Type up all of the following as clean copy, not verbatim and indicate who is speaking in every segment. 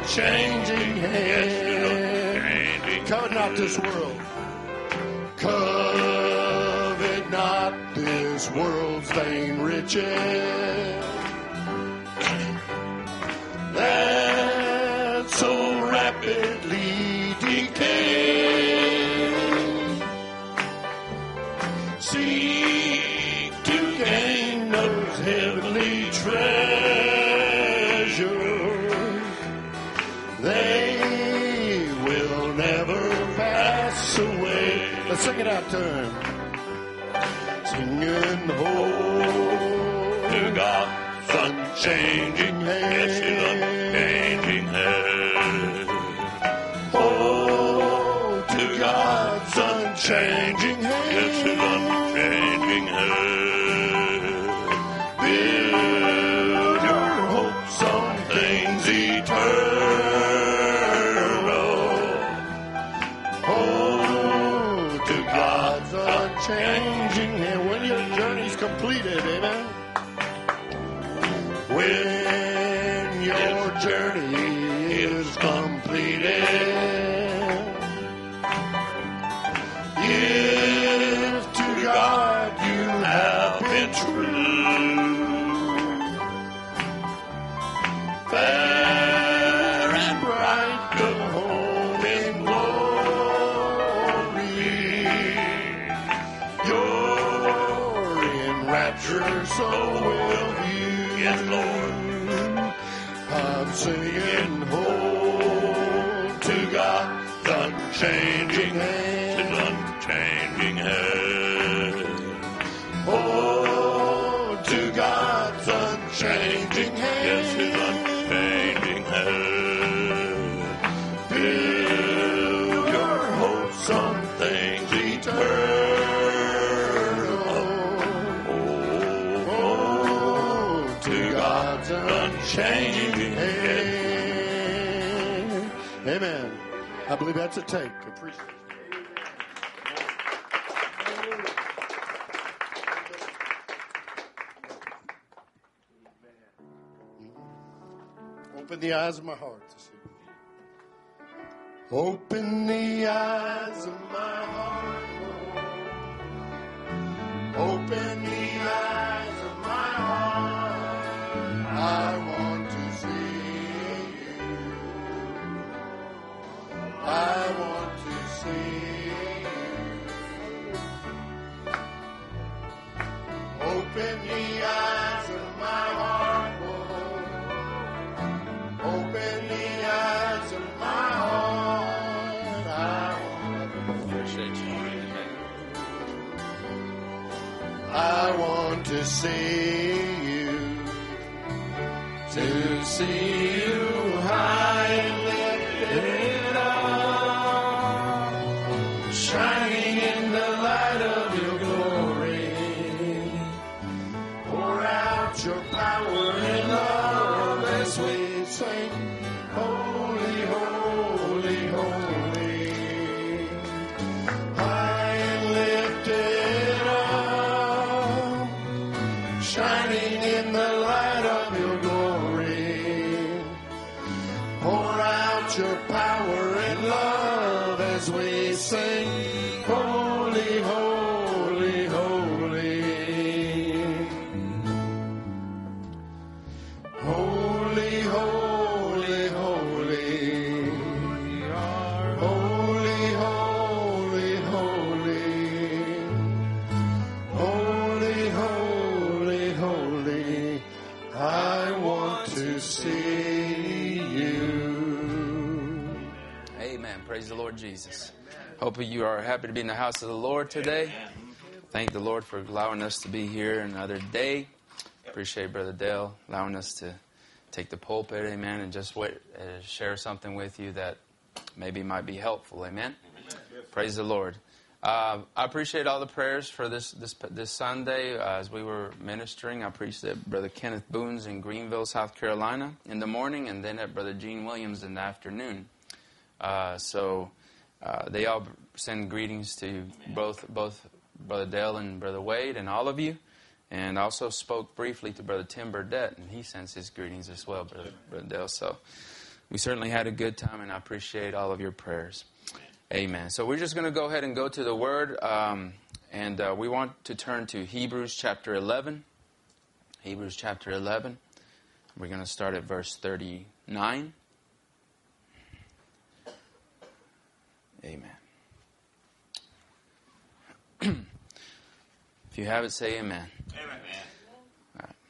Speaker 1: unchanging hand. Covet not this world. Covet not this world's vain riches that so rapidly decay. Seek to gain those heavenly treasures. They will never pass away. Let's sing it out to him. Singing, hold to God's unchanging hand. Unchanging hand. Hold to God's unchanging hand. Yes, His unchanging hand. Build your hopes on things eternal. Hold to God's unchanging hand. When your journey's completed, amen. When your journey is completed, if to God you have been true, fair and bright, go home in glory. You're in rapture, so will you. Yes, Lord. I'm singing, hold to God's unchanging hand. His unchanging hand. Hold to God's unchanging hand. Yes, His unchanging hand. Build your hopes on things eternal. Hold to God's unchanging hand. Amen. I believe that's a take. Appreciate it. Open the eyes of my heart to see. Open the eyes of my heart, Lord. Open the eyes of my heart. I want to see you. I want to see you. Open the eyes of my heart, Lord. Open the eyes of my heart. I want to see you. To see you high and lifted up, shining in the light of your glory. Pour out your power and love as we sing, holy, holy, holy. High and lifted up, shining in the light of your glory. Pour out your power and love as we sing, holy, holy, holy. Holy, holy, holy. Holy, holy, holy. Holy, holy, holy. I want to see you.
Speaker 2: Amen. Praise the Lord Jesus. Hope you are happy to be in the house of the Lord today. Thank the Lord for allowing us to be here another day. Appreciate Brother Dale allowing us to take the pulpit, amen, and just share something with you that maybe might be helpful, amen. Praise the Lord. I appreciate all the prayers for this Sunday as we were ministering. I appreciate Brother Kenneth Boone's in Greenville, South Carolina in the morning, and then at Brother Gene Williams in the afternoon. So they all send greetings to both Brother Dale and Brother Wade and all of you. And I also spoke briefly to Brother Tim Burdett, and he sends his greetings as well, Brother Dale. So we certainly had a good time, and I appreciate all of your prayers. Amen. So we're just going to go ahead and go to the Word, and we want to turn to Hebrews chapter 11. Hebrews chapter 11. We're going to start at verse 39. Amen. If you have it, say amen.
Speaker 1: Amen.
Speaker 2: All right.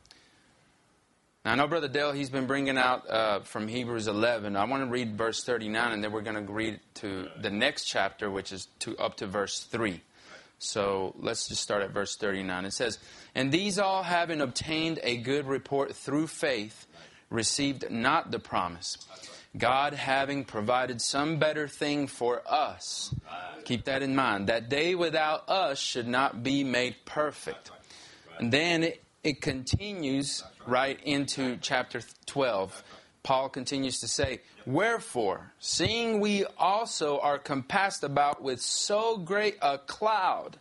Speaker 2: Now, I know Brother Dale, he's been bringing out from Hebrews 11. I want to read verse 39, and then we're going to read to the next chapter, which is up to verse 3. So let's just start at verse 39. It says, "And these all, having obtained a good report through faith, received not the promise, God having provided some better thing for us." Keep that in mind. "That they without us should not be made perfect." And then it continues right into chapter 12. Paul continues to say, "Wherefore, seeing we also are compassed about with so great a cloud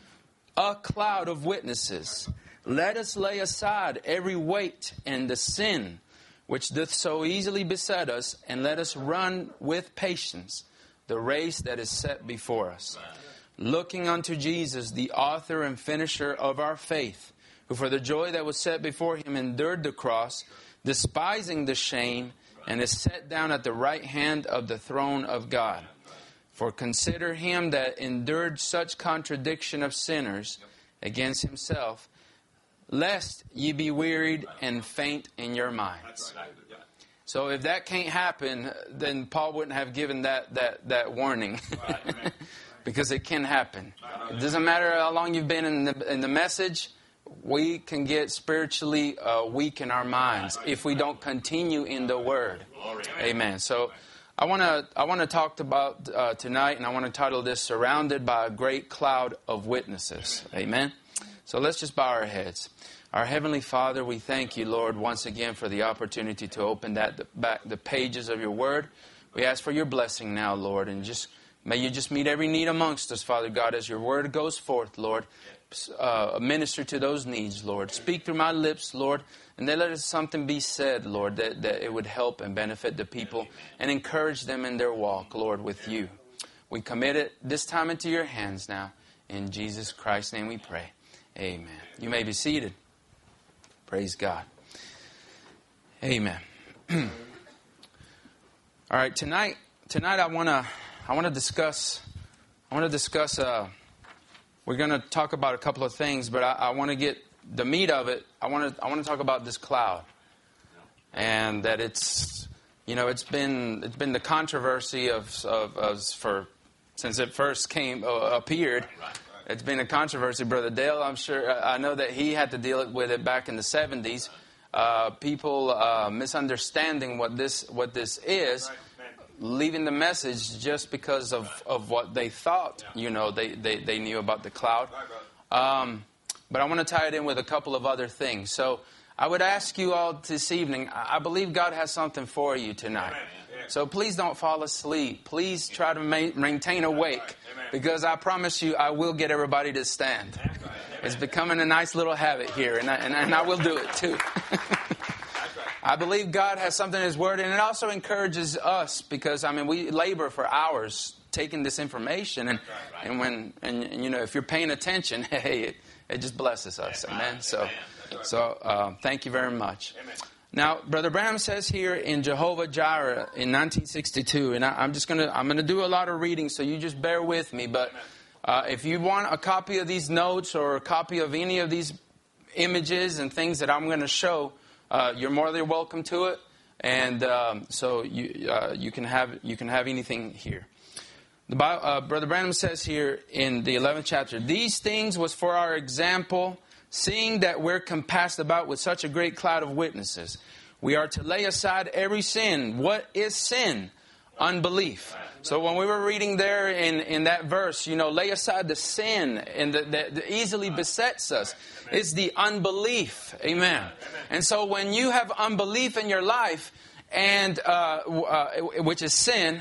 Speaker 2: of witnesses, let us lay aside every weight and the sin which doth so easily beset us, and let us run with patience the race that is set before us, looking unto Jesus, the author and finisher of our faith, who for the joy that was set before him endured the cross, despising the shame, and is set down at the right hand of the throne of God. For consider him that endured such contradiction of sinners against himself, lest ye be wearied and faint in your minds." So if that can't happen, then Paul wouldn't have given that warning. Because it can happen. It doesn't matter how long you've been in the message, we can get spiritually weak in our minds if we don't continue in the Word. Amen. So I want to talk about tonight, and I want to title this "Surrounded by a Great Cloud of Witnesses." Amen. So let's just bow our heads. Our Heavenly Father, we thank you, Lord, once again for the opportunity to open the pages of your Word. We ask for your blessing now, Lord, and may you just meet every need amongst us, Father God, as your Word goes forth, Lord. Minister to those needs, Lord. Speak through my lips, Lord, and then let something be said, Lord, that it would help and benefit the people and encourage them in their walk, Lord, with you. We commit it this time into your hands now. In Jesus Christ's name we pray. Amen. You may be seated. Praise God. Amen. All right, tonight I want to discuss. We're going to talk about a couple of things, but I want to get the meat of it. I want to talk about this cloud, and that it's been the controversy since it first appeared. It's been a controversy, Brother Dale. I know that he had to deal with it back in the 70s. People misunderstanding what this is, leaving the message just because of what they thought, they knew about the cloud. But I want to tie it in with a couple of other things. So I would ask you all this evening, I believe God has something for you tonight. So please don't fall asleep. Please try to maintain awake, because I promise you I will get everybody to stand. It's becoming a nice little habit here, and I will do it too. I believe God has something in His Word, and it also encourages us, because we labor for hours taking this information, and if you're paying attention, hey, it just blesses us, amen. So thank you very much. Now, Brother Branham says here in Jehovah Jireh in 1962, and I'm going to do a lot of reading, so you just bear with me. But if you want a copy of these notes or a copy of any of these images and things that I'm going to show, you're more than welcome to it, and so you can have anything here. Brother Branham says here in the 11th chapter, "These things was for our example, seeing that we're compassed about with such a great cloud of witnesses. We are to lay aside every sin." What is sin? Unbelief. So when we were reading there in that verse, lay aside the sin and that easily besets us. It's the unbelief. Amen. And so when you have unbelief in your life, and which is sin,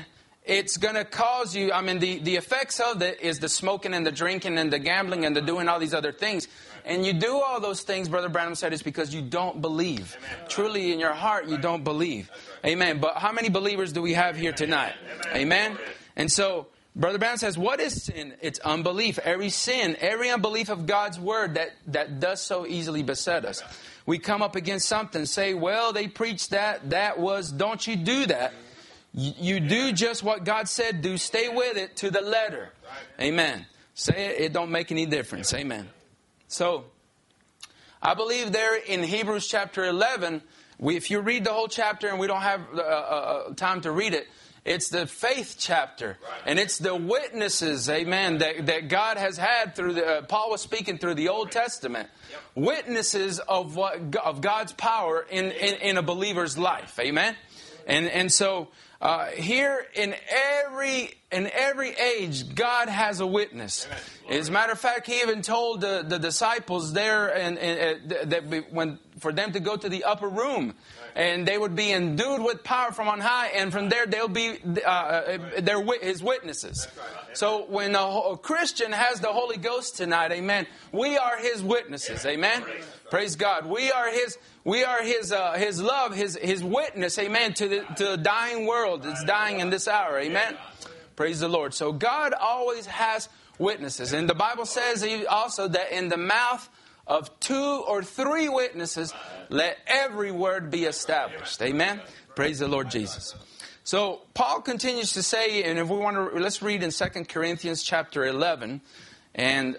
Speaker 2: it's going to cause you, the effects of it is the smoking and the drinking and the gambling and the doing all these other things. And you do all those things, Brother Branham said, it's because you don't believe. Amen. Truly in your heart, you don't believe. Right. Amen. But how many believers do we have here tonight? Amen. Amen. And so, Brother Branham says, what is sin? It's unbelief. Every sin, every unbelief of God's word that does so easily beset us. We come up against something, say, well, they preached that was, don't you do that. You do just what God said, do. Stay with it to the letter. Amen. Say it don't make any difference. Amen. So, I believe there in Hebrews chapter 11, if you read the whole chapter, and we don't have time to read it, it's the faith chapter. And it's the witnesses, amen, that God has had through Paul was speaking through the Old Testament. Witnesses of God's power in a believer's life. Amen. And so here in every age, God has a witness. As a matter of fact, He even told the disciples there for them to go to the upper room, and they would be endued with power from on high, and from there they'll be His witnesses. So when a Christian has the Holy Ghost tonight, amen, we are His witnesses, amen. Praise God. We are His love, His witness, amen, to the dying world that's dying in this hour, amen. Praise the Lord. So God always has witnesses. And the Bible says also that in the mouth of 2 or 3 witnesses, let every word be established. Amen. Praise the Lord Jesus. So Paul continues to say, and if we want to, let's read in 2 Corinthians chapter 11. And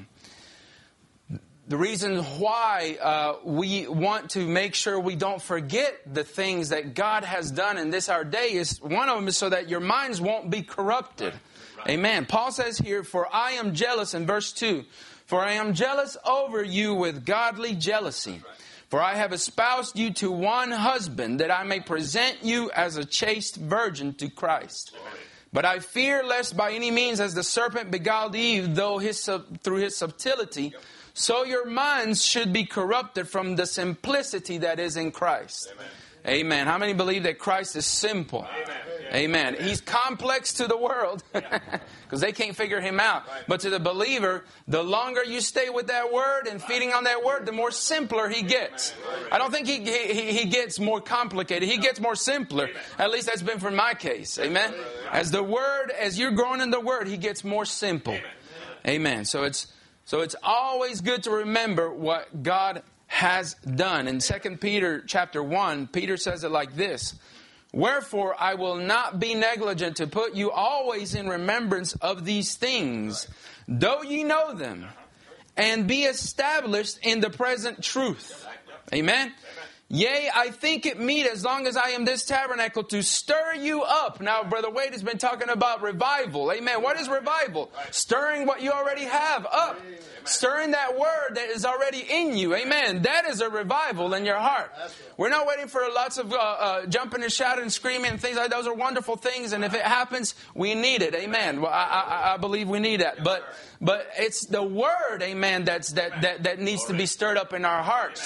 Speaker 2: the reason why we want to make sure we don't forget the things that God has done in this our day is, one of them is so that your minds won't be corrupted. Right. Amen. Paul says here, for I am jealous, in verse 2, for I am jealous over you with godly jealousy. For I have espoused you to one husband, that I may present you as a chaste virgin to Christ. But I fear lest by any means, as the serpent beguiled Eve, through his subtlety, so your minds should be corrupted from the simplicity that is in Christ. Amen. Amen. How many believe that Christ is simple? Amen. He's complex to the world because they can't figure Him out. But to the believer, the longer you stay with that word and feeding on that word, the more simpler He gets. I don't think he gets more complicated. He gets more simpler. At least that's been for my case. Amen. As you're growing in the word, He gets more simple. Amen. So it's always good to remember what God has done. In 2 Peter chapter 1, Peter says it like this. Wherefore I will not be negligent to put you always in remembrance of these things, though ye know them, and be established in the present truth. Amen. Yea, I think it meet, as long as I am this tabernacle, to stir you up. Now, Brother Wade has been talking about revival. Amen. What is revival? Stirring what you already have up. Amen. Stirring that word that is already in you. Amen. That is a revival in your heart. We're not waiting for lots of jumping and shouting and screaming and things like that. Those are wonderful things, and if it happens, we need it. Amen. Well, I believe we need that. But it's the word, amen, that needs to be stirred up in our hearts.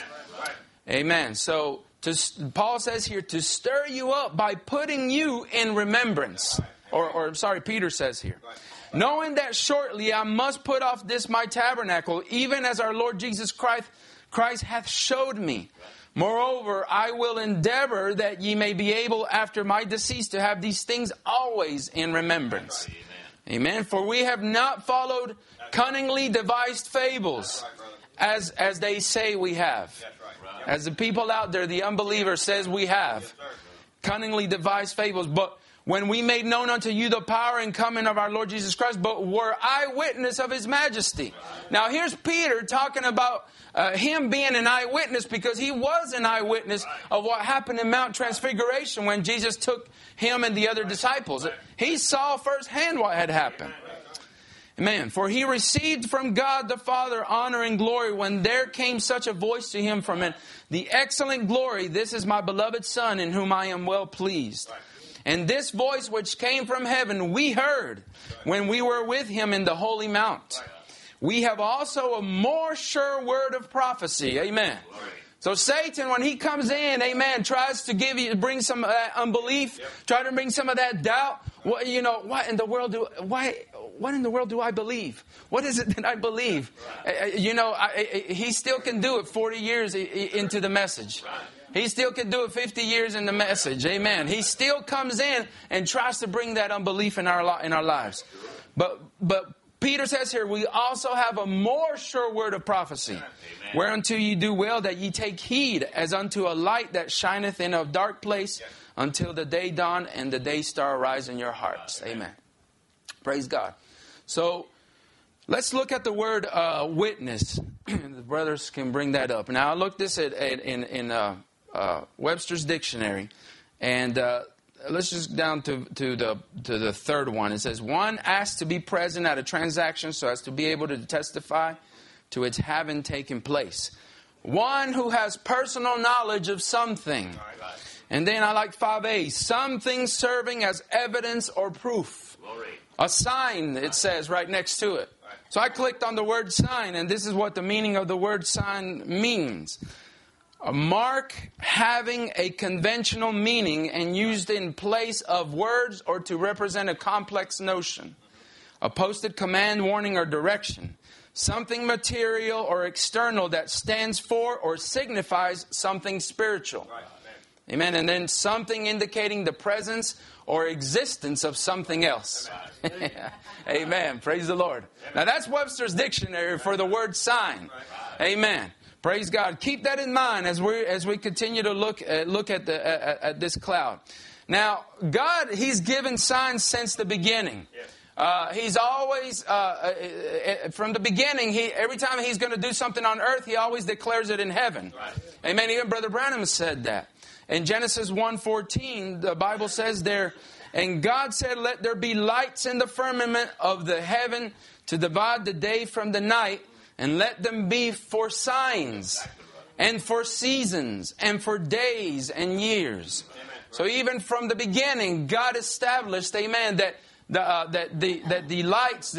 Speaker 2: Amen. So Paul says here to stir you up by putting you in remembrance. Or Peter says here. Knowing that shortly I must put off this my tabernacle, even as our Lord Jesus Christ hath showed me. Moreover, I will endeavor that ye may be able after my decease to have these things always in remembrance. Amen. For we have not followed cunningly devised fables, as they say we have. As the people out there, the unbeliever says we have. Cunningly devised fables. But when we made known unto you the power and coming of our Lord Jesus Christ, but were eyewitness of His majesty. Now here's Peter talking about him being an eyewitness, because he was an eyewitness of what happened in Mount Transfiguration when Jesus took him and the other disciples. He saw firsthand what had happened. Amen. For he received from God the Father honor and glory when there came such a voice to him from the excellent glory, this is my beloved Son in whom I am well pleased. And this voice which came from heaven we heard when we were with him in the holy mount. We have also a more sure word of prophecy. Amen. So Satan, when he comes in, amen, tries to bring some of that unbelief, try to bring some of that doubt. What, you know, what in the world do I believe? What is it that I believe? You know, he still can do it 40 years into the message. He still can do it 50 years in the message. Amen. He still comes in and tries to bring that unbelief in our lives. But Peter says here, we also have a more sure word of prophecy. Whereunto ye do well that ye take heed as unto a light that shineth in a dark place until the day dawn and the day star arise in your hearts. Amen. Praise God. So let's look at the word witness. The brothers can bring that up. Now I looked this in Webster's dictionary, and let's just down to the third one. It says, one asked to be present at a transaction so as to be able to testify to its having taken place. One who has personal knowledge of something. And then I like 5a, something serving as evidence or proof. A sign, it says right next to it. So I clicked on the word sign, and this is what the meaning of the word sign means. A mark having a conventional meaning and used in place of words or to represent a complex notion. A posted command, warning, or direction. Something material or external that stands for or signifies something spiritual. Amen. And then something indicating the presence or existence of something else. Amen. Praise the Lord. Now that's Webster's dictionary for the word sign. Amen. Praise God. Keep that in mind as we continue to look at this cloud. Now, God, He's given signs since the beginning. He's always, from the beginning, every time He's going to do something on earth, He always declares it in heaven. Amen. Even Brother Branham said that. In Genesis 1:14, the Bible says there, and God said, let there be lights in the firmament of the heaven to divide the day from the night, and let them be for signs, and for seasons, and for days and years. So even from the beginning, God established, amen, that the lights,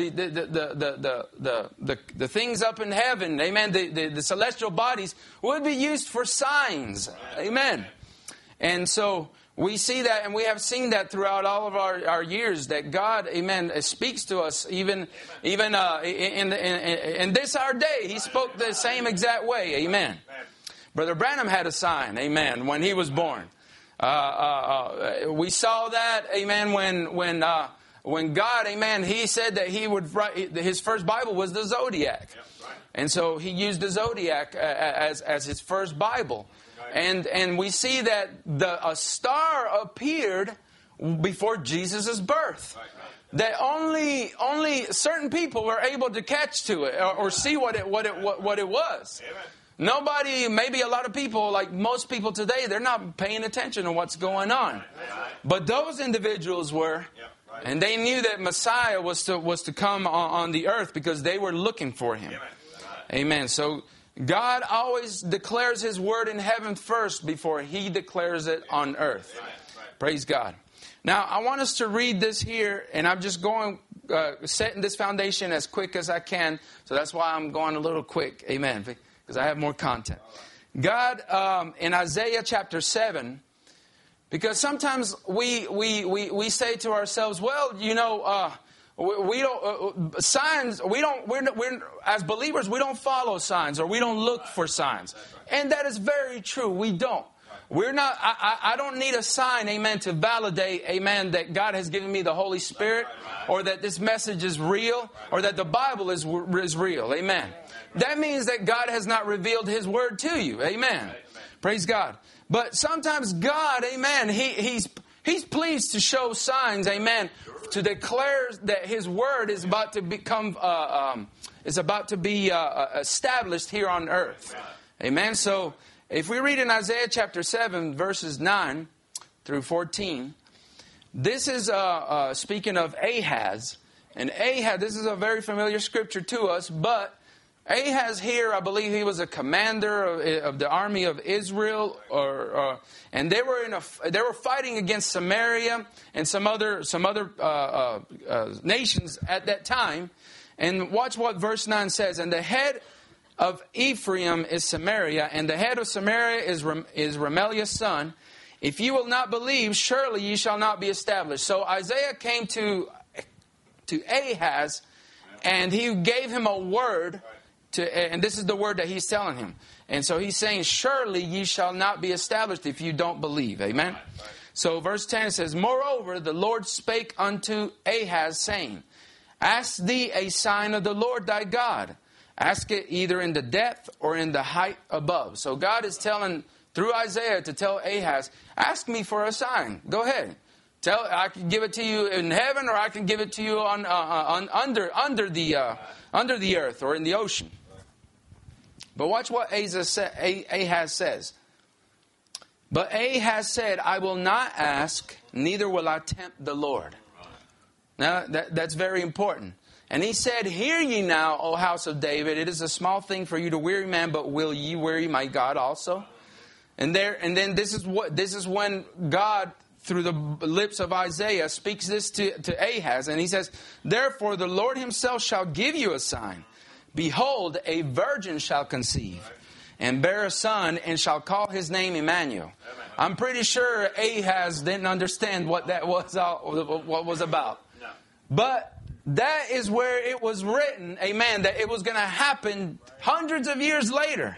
Speaker 2: the things up in heaven, amen, the celestial bodies would be used for signs, amen. And so we see that, and we have seen that throughout all of our years, that God, amen, speaks to us even in this our day. He spoke the same exact way, amen. Brother Branham had a sign, amen, when he was born. We saw that, amen, when God, amen, He said that He would write, His first Bible was the Zodiac. And so He used the Zodiac as His first Bible. And we see that a star appeared before Jesus' birth. That only certain people were able to catch to it or see what it was. Nobody, maybe a lot of people, like most people today, they're not paying attention to what's going on. But those individuals were, and they knew that Messiah was to come on the earth because they were looking for Him. Amen. So God always declares His word in heaven first before He declares it on earth. Praise God. Now, I want us to read this here, and I'm just going, setting this foundation as quick as I can. So that's why I'm going a little quick. Amen. Because I have more content. God, in Isaiah chapter 7, because sometimes we say to ourselves, well, you know, we don't signs. We're as believers, we don't follow signs or we don't look for signs, and that is very true. We don't. We're not. I don't need a sign, amen, to validate, amen, that God has given me the Holy Spirit, or that this message is real, or that the Bible is real, amen. That means that God has not revealed His word to you, amen. Praise God. But sometimes God, amen, He's pleased to show signs, amen, to declare that His word is about to become, established here on earth. Amen. So if we read in Isaiah chapter 7, verses 9 through 14, this is speaking of Ahaz. And Ahaz, this is a very familiar scripture to us, but Ahaz here, I believe he was a commander of the army of Israel, and they were fighting against Samaria and some other nations at that time. And watch what verse 9 says. And the head of Ephraim is Samaria, and the head of Samaria is Remaliah's son. If you will not believe, surely ye shall not be established. So Isaiah came to Ahaz, and he gave him a word, and this is the word that he's telling him. And so he's saying, surely ye shall not be established if you don't believe. Amen? So verse 10 says, moreover, the Lord spake unto Ahaz, saying, ask thee a sign of the Lord thy God. Ask it either in the depth or in the height above. So God is telling, through Isaiah, to tell Ahaz, ask me for a sign. Go ahead. I can give it to you in heaven, or I can give it to you under the earth or in the ocean. But watch what Ahaz says. But Ahaz said, I will not ask, neither will I tempt the Lord. Now, that's very important. And he said, hear ye now, O house of David, it is a small thing for you to weary man, but will ye weary my God also? And then this is when God, through the lips of Isaiah, speaks this to Ahaz. And he says, therefore the Lord himself shall give you a sign. Behold, a virgin shall conceive and bear a son, and shall call his name Emmanuel. I'm pretty sure Ahaz didn't understand what that was about. But that is where it was written, amen, that it was going to happen hundreds of years later.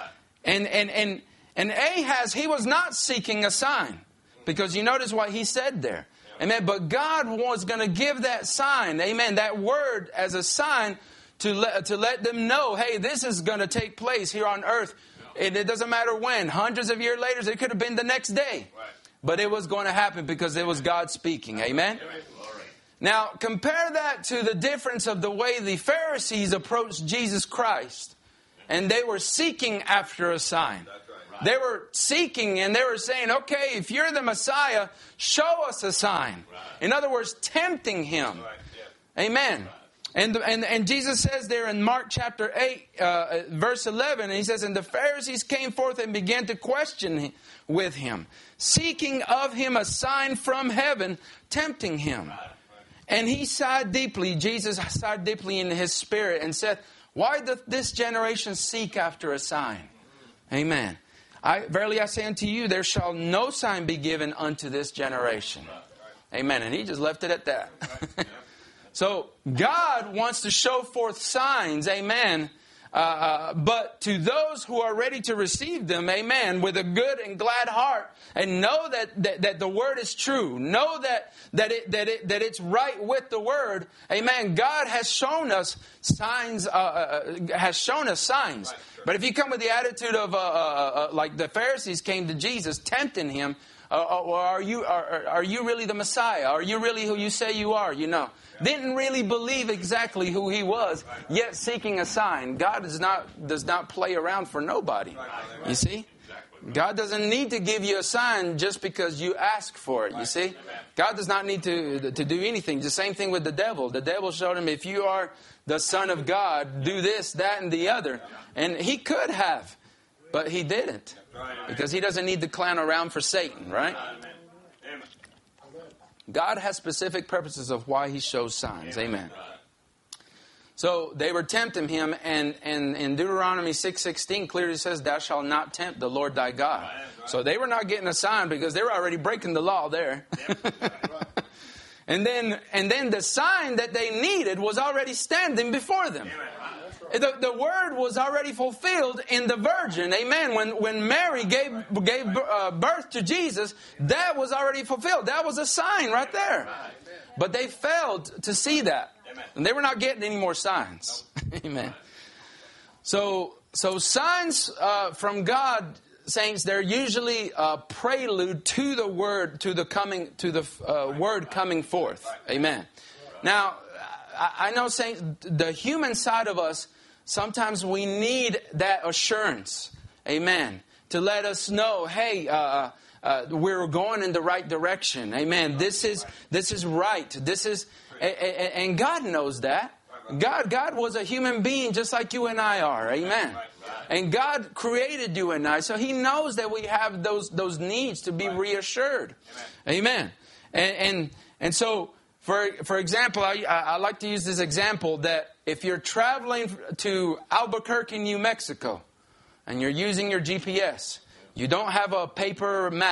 Speaker 2: And Ahaz, he was not seeking a sign, because you notice what he said there. Amen. But God was going to give that sign, amen, that word as a sign to let them know, hey, this is going to take place here on earth. It doesn't matter when. Hundreds of years later, it could have been the next day. But it was going to happen because it was God speaking. Amen? Now, compare that to the difference of the way the Pharisees approached Jesus Christ. And they were seeking after a sign. They were seeking, and they were saying, okay, if you're the Messiah, show us a sign. In other words, tempting him. Amen. And Jesus says there in Mark chapter 8, verse 11, and he says, and the Pharisees came forth and began to question with him, seeking of him a sign from heaven, tempting him. And he sighed deeply, Jesus sighed deeply in his spirit and said, why doth this generation seek after a sign? Amen. Verily I say unto you, there shall no sign be given unto this generation. Amen. And he just left it at that. So God wants to show forth signs, amen, but to those who are ready to receive them, amen, with a good and glad heart, and know that the word is true, know that it's right with the word, amen. God has shown us signs, But if you come with the attitude of like the Pharisees came to Jesus, tempting him, are you really the Messiah? Are you really who you say you are? You know. Didn't really believe exactly who he was, yet seeking a sign. God does not play around for nobody. You see? God doesn't need to give you a sign just because you ask for it. You see? God does not need to do anything. The same thing with the devil. The devil showed him, if you are the Son of God, do this, that, and the other. And he could have, but he didn't. Because he doesn't need to clown around for Satan, right? God has specific purposes of why he shows signs. Amen. So they were tempting him, and in Deuteronomy 6:16 clearly says, thou shalt not tempt the Lord thy God. So they were not getting a sign because they were already breaking the law there. And then the sign that they needed was already standing before them. The word was already fulfilled in the virgin. Amen. When Mary gave birth to Jesus, that was already fulfilled. That was a sign right there. But they failed to see that. And they were not getting any more signs. Amen. So signs from God, saints, they're usually a prelude to the word, to the word coming forth. Amen. Now, I know, saints, the human side of us, sometimes we need that assurance, amen, to let us know, hey, we're going in the right direction, amen. This is right. This is, and God knows that. God was a human being just like you and I are, amen. And God created you and I, so He knows that we have those needs to be reassured, amen. And so, for example, I like to use this example that if you're traveling to Albuquerque, New Mexico, and you're using your GPS, you don't have a paper map,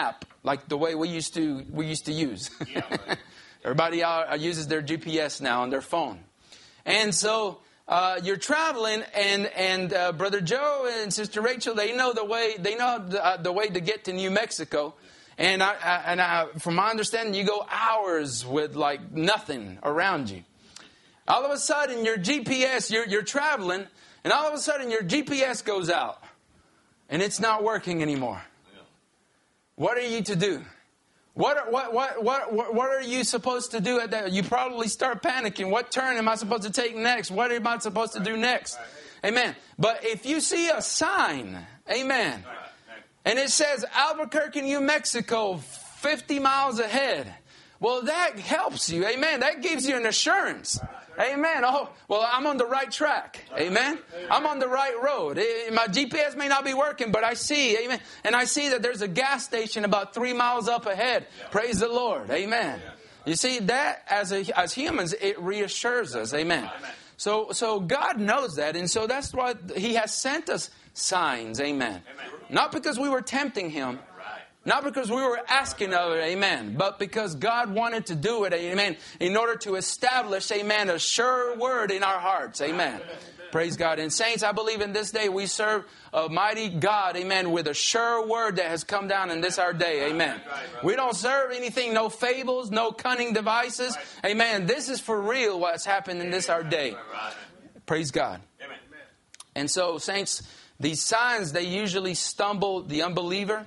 Speaker 2: like the way we used to use. Everybody uses their GPS now on their phone. And so you're traveling, and Brother Joe and Sister Rachel, they know the way to get to New Mexico. And from my understanding, you go hours with like nothing around you. All of a sudden, your GPS, you're traveling, and all of a sudden your GPS goes out, and it's not working anymore. What are you to do? What are you supposed to do at that? You probably start panicking. What turn am I supposed to take next? What am I supposed to do next? Amen. But if you see a sign, amen, and it says Albuquerque, New Mexico, 50 miles ahead, well, that helps you. Amen. That gives you an assurance. Amen. Oh, well, I'm on the right track. Amen. I'm on the right road. My GPS may not be working, but I see. Amen. And I see that there's a gas station about 3 miles up ahead. Praise the Lord. Amen. You see, that as humans, it reassures us. Amen. So God knows that. And so that's why He has sent us signs. Amen. Not because we were tempting Him. Not because we were asking of it, amen, but because God wanted to do it, amen, in order to establish, amen, a sure word in our hearts, amen. Praise God. And saints, I believe in this day we serve a mighty God, amen, with a sure word that has come down in this our day, amen. We don't serve anything, no fables, no cunning devices, amen. This is for real what's happened in this our day. Praise God. And so, saints, these signs, they usually stumble the unbeliever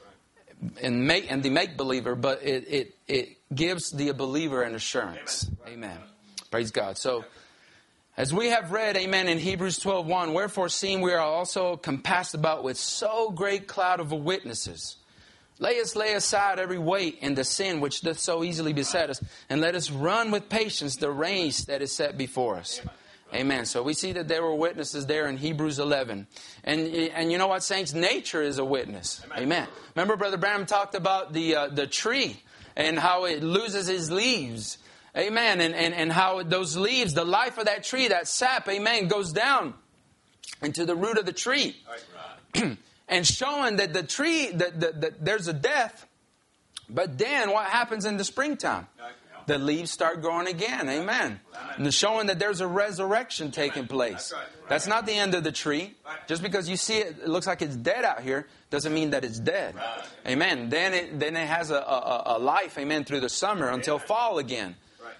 Speaker 2: and the make-believer, but it gives the believer an assurance. Amen. Praise God. So, as we have read, amen, in Hebrews 12:1, wherefore seeing we are also compassed about with so great cloud of witnesses, lay aside every weight and the sin which doth so easily beset us, and let us run with patience the race that is set before us. Amen. So we see that there were witnesses there in Hebrews 11. And you know what, saints? Nature is a witness. Amen. Remember Brother Branham talked about the tree and how it loses its leaves. Amen. And how those leaves, the life of that tree, that sap, amen, goes down into the root of the tree. And showing that the tree, that there's a death. But then what happens in the springtime? The leaves start growing again. Amen. And showing that there's a resurrection taking place. That's not the end of the tree. Just because you see it looks like it's dead out here, doesn't mean that it's dead. Amen. Then it has a life, amen, through the summer until fall again.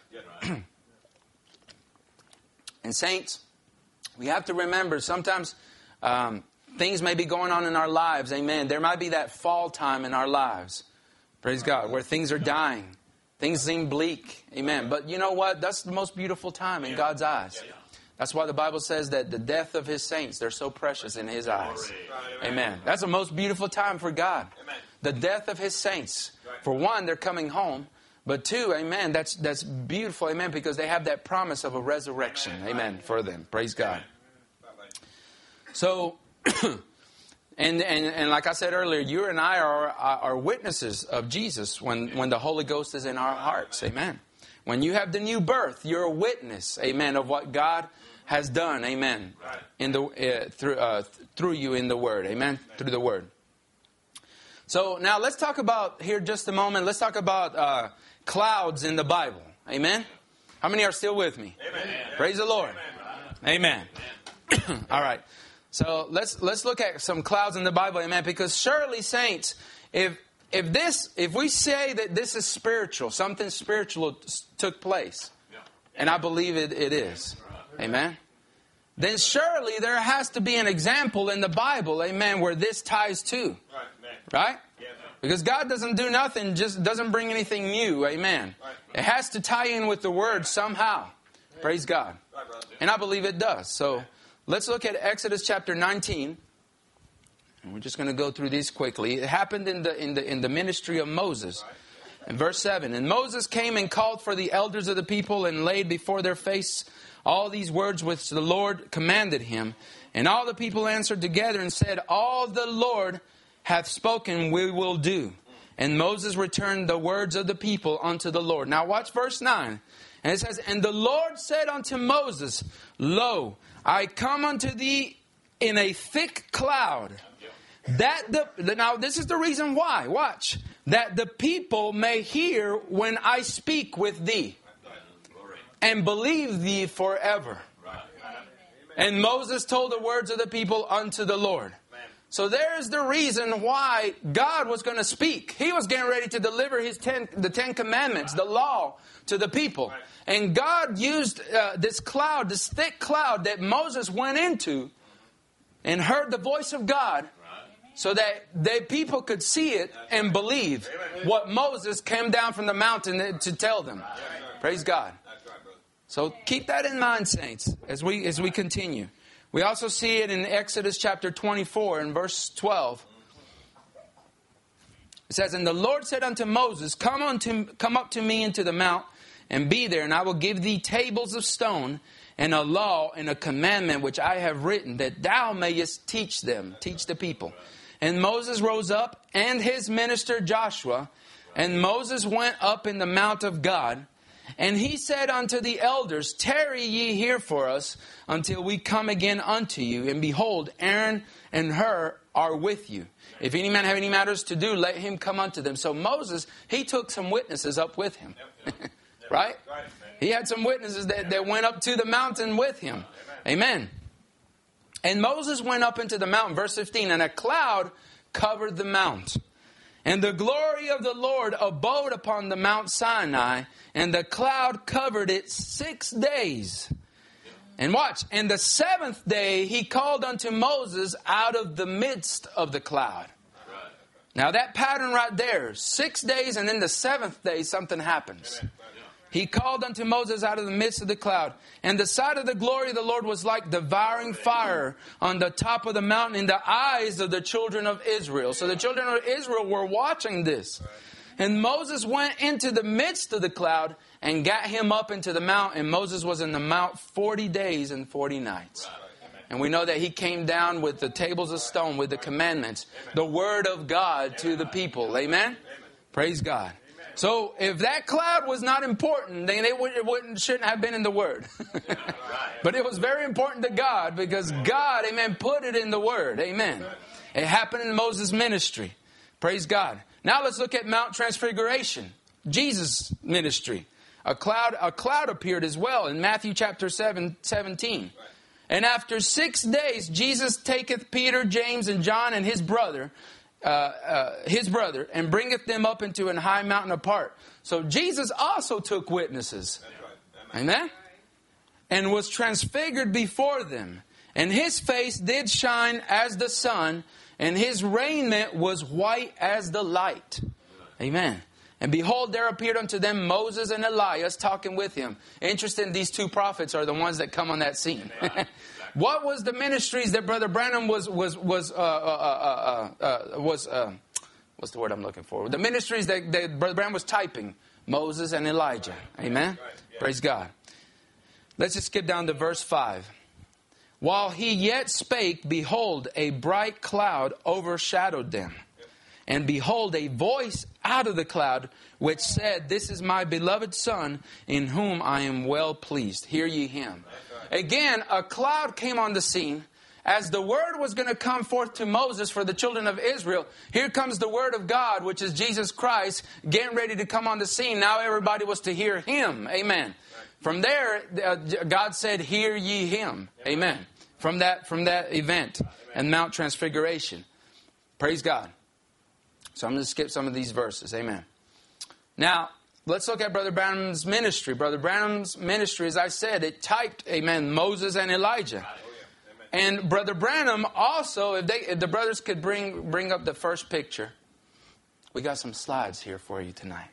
Speaker 2: And saints, we have to remember sometimes things may be going on in our lives. Amen. There might be that fall time in our lives. Praise God. Where things are dying. Things seem bleak. Amen. But you know what? That's the most beautiful time in God's eyes. That's why the Bible says that the death of His saints, they're so precious in His eyes. Amen. That's the most beautiful time for God. The death of His saints. For one, they're coming home. But two, amen, that's beautiful. Amen. Because they have that promise of a resurrection. Amen. For them. Praise God. So... And like I said earlier, you and I are witnesses of Jesus when the Holy Ghost is in our hearts. Amen. When you have the new birth, you're a witness, amen, of what God has done, amen, in the through you in the Word, amen, through the Word. So now let's talk about, here just a moment, let's talk about clouds in the Bible, amen. How many are still with me? Amen. Praise the Lord. Amen. All right. So let's look at some clouds in the Bible, amen. Because surely, saints, if we say that this is spiritual, something spiritual took place, and I believe it is, amen, then surely there has to be an example in the Bible, amen, where this ties to, right? Because God doesn't do nothing, just doesn't bring anything new, amen. It has to tie in with the Word somehow. Praise God. And I believe it does. So let's look at Exodus chapter 19. And we're just going to go through these quickly. It happened in the ministry of Moses. In verse 7, and Moses came and called for the elders of the people and laid before their face all these words which the Lord commanded him. And all the people answered together and said, all the Lord hath spoken we will do. And Moses returned the words of the people unto the Lord. Now watch verse 9. And it says, and the Lord said unto Moses, lo, I come unto thee in a thick cloud. Now this is the reason why. Watch. that the people may hear when I speak with thee, and believe thee forever. And Moses told the words of the people unto the Lord. So there's the reason why God was going to speak. He was getting ready to deliver the 10 Commandments, the law, to the people. And God used this cloud, this thick cloud that Moses went into and heard the voice of God, so that the people could see it and believe what Moses came down from the mountain to tell them. Praise God. So keep that in mind, saints, as we continue. We also see it in Exodus chapter 24 and verse 12. It says, And the Lord said unto Moses, Come up to me into the mount, and be there, and I will give thee tables of stone, and a law and a commandment which I have written, that thou mayest teach the people. And Moses rose up, and his minister Joshua, and Moses went up in the mount of God. And he said unto the elders, Tarry ye here for us until we come again unto you. And behold, Aaron and Hur are with you. If any man have any matters to do, let him come unto them. So Moses, he took some witnesses up with him. Right? He had some witnesses that went up to the mountain with him. Amen. And Moses went up into the mountain, verse 15, and a cloud covered the mount. And the glory of the Lord abode upon the Mount Sinai, and the cloud covered it 6 days. And watch, and the 7th day he called unto Moses out of the midst of the cloud. Now that pattern right there, 6 days, and then the 7th day something happens. He called unto Moses out of the midst of the cloud. And the sight of the glory of the Lord was like devouring fire on the top of the mountain in the eyes of the children of Israel. So the children of Israel were watching this. And Moses went into the midst of the cloud and got him up into the mount. And Moses was in the mount 40 days and 40 nights. And we know that he came down with the tables of stone, with the commandments, the word of God to the people. Amen? Praise God. So if that cloud was not important, then it shouldn't have been in the Word. But it was very important to God, because God, amen, put it in the Word. Amen. It happened in Moses' ministry. Praise God. Now let's look at Mount Transfiguration, Jesus' ministry. A cloud appeared as well in Matthew chapter 17. And after 6 days, Jesus taketh Peter, James, and John and his brother, and bringeth them up into an high mountain apart. So Jesus also took witnesses. Amen? And was transfigured before them. And his face did shine as the sun, and his raiment was white as the light. Amen. And behold, there appeared unto them Moses and Elias talking with him. Interesting, these two prophets are the ones that come on that scene. What was the ministries that Brother Branham was what's the word I'm looking for? The ministries that Brother Branham was typing. Moses and Elijah. Amen? Praise God. Let's just skip down to verse 5. While he yet spake, behold, a bright cloud overshadowed them. And behold, a voice out of the cloud, which said, This is my beloved Son, in whom I am well pleased. Hear ye him. Again, a cloud came on the scene. As the word was going to come forth to Moses for the children of Israel, here comes the word of God, which is Jesus Christ, getting ready to come on the scene. Now everybody was to hear him. Amen. From there, God said, Hear ye him. Amen. From that event and Mount Transfiguration. Praise God. So I'm going to skip some of these verses. Amen. Now, let's look at Brother Branham's ministry. Brother Branham's ministry, as I said, it typed, amen, Moses and Elijah. And Brother Branham also, if the brothers could bring up the first picture. We got some slides here for you tonight.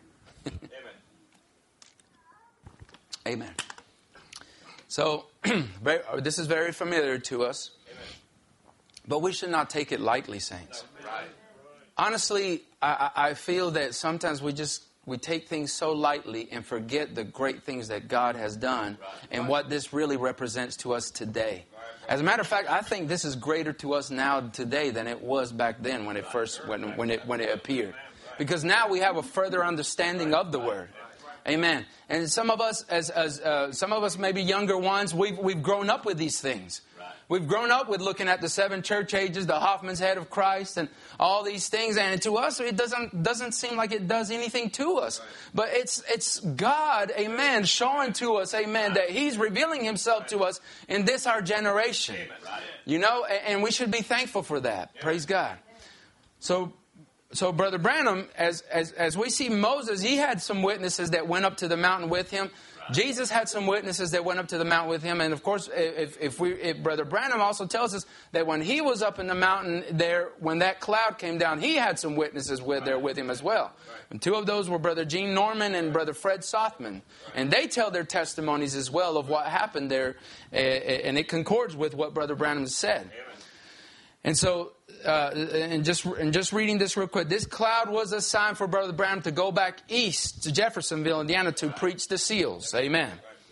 Speaker 2: Amen. So, this is very familiar to us. But we should not take it lightly, saints. Honestly, I feel that sometimes we take things so lightly and forget the great things that God has done and what this really represents to us today. As a matter of fact, I think this is greater to us now today than it was back then when it appeared. Because now we have a further understanding of the Word. Amen. And some of us, as some of us maybe younger ones, we've grown up with these things. we've grown up with looking at the 7 church ages, the Hoffman's head of Christ, and all these things. And to us, it doesn't seem like it does anything to us. But it's God, amen, showing to us, amen, that He's revealing Himself to us in this our generation. You know, and we should be thankful for that. Praise God. So Brother Branham, as we see Moses, he had some witnesses that went up to the mountain with him. Jesus had some witnesses that went up to the mountain with him. And of course, if Brother Branham also tells us that when he was up in the mountain there, when that cloud came down, he had some witnesses there with him as well. And 2 of those were Brother Gene Norman and Brother Fred Sothman. And they tell their testimonies as well of what happened there. And it concords with what Brother Branham said. And so, and just reading this real quick, this cloud was a sign for Brother Branham to go back east to Jeffersonville, Indiana, to preach the seals. Amen.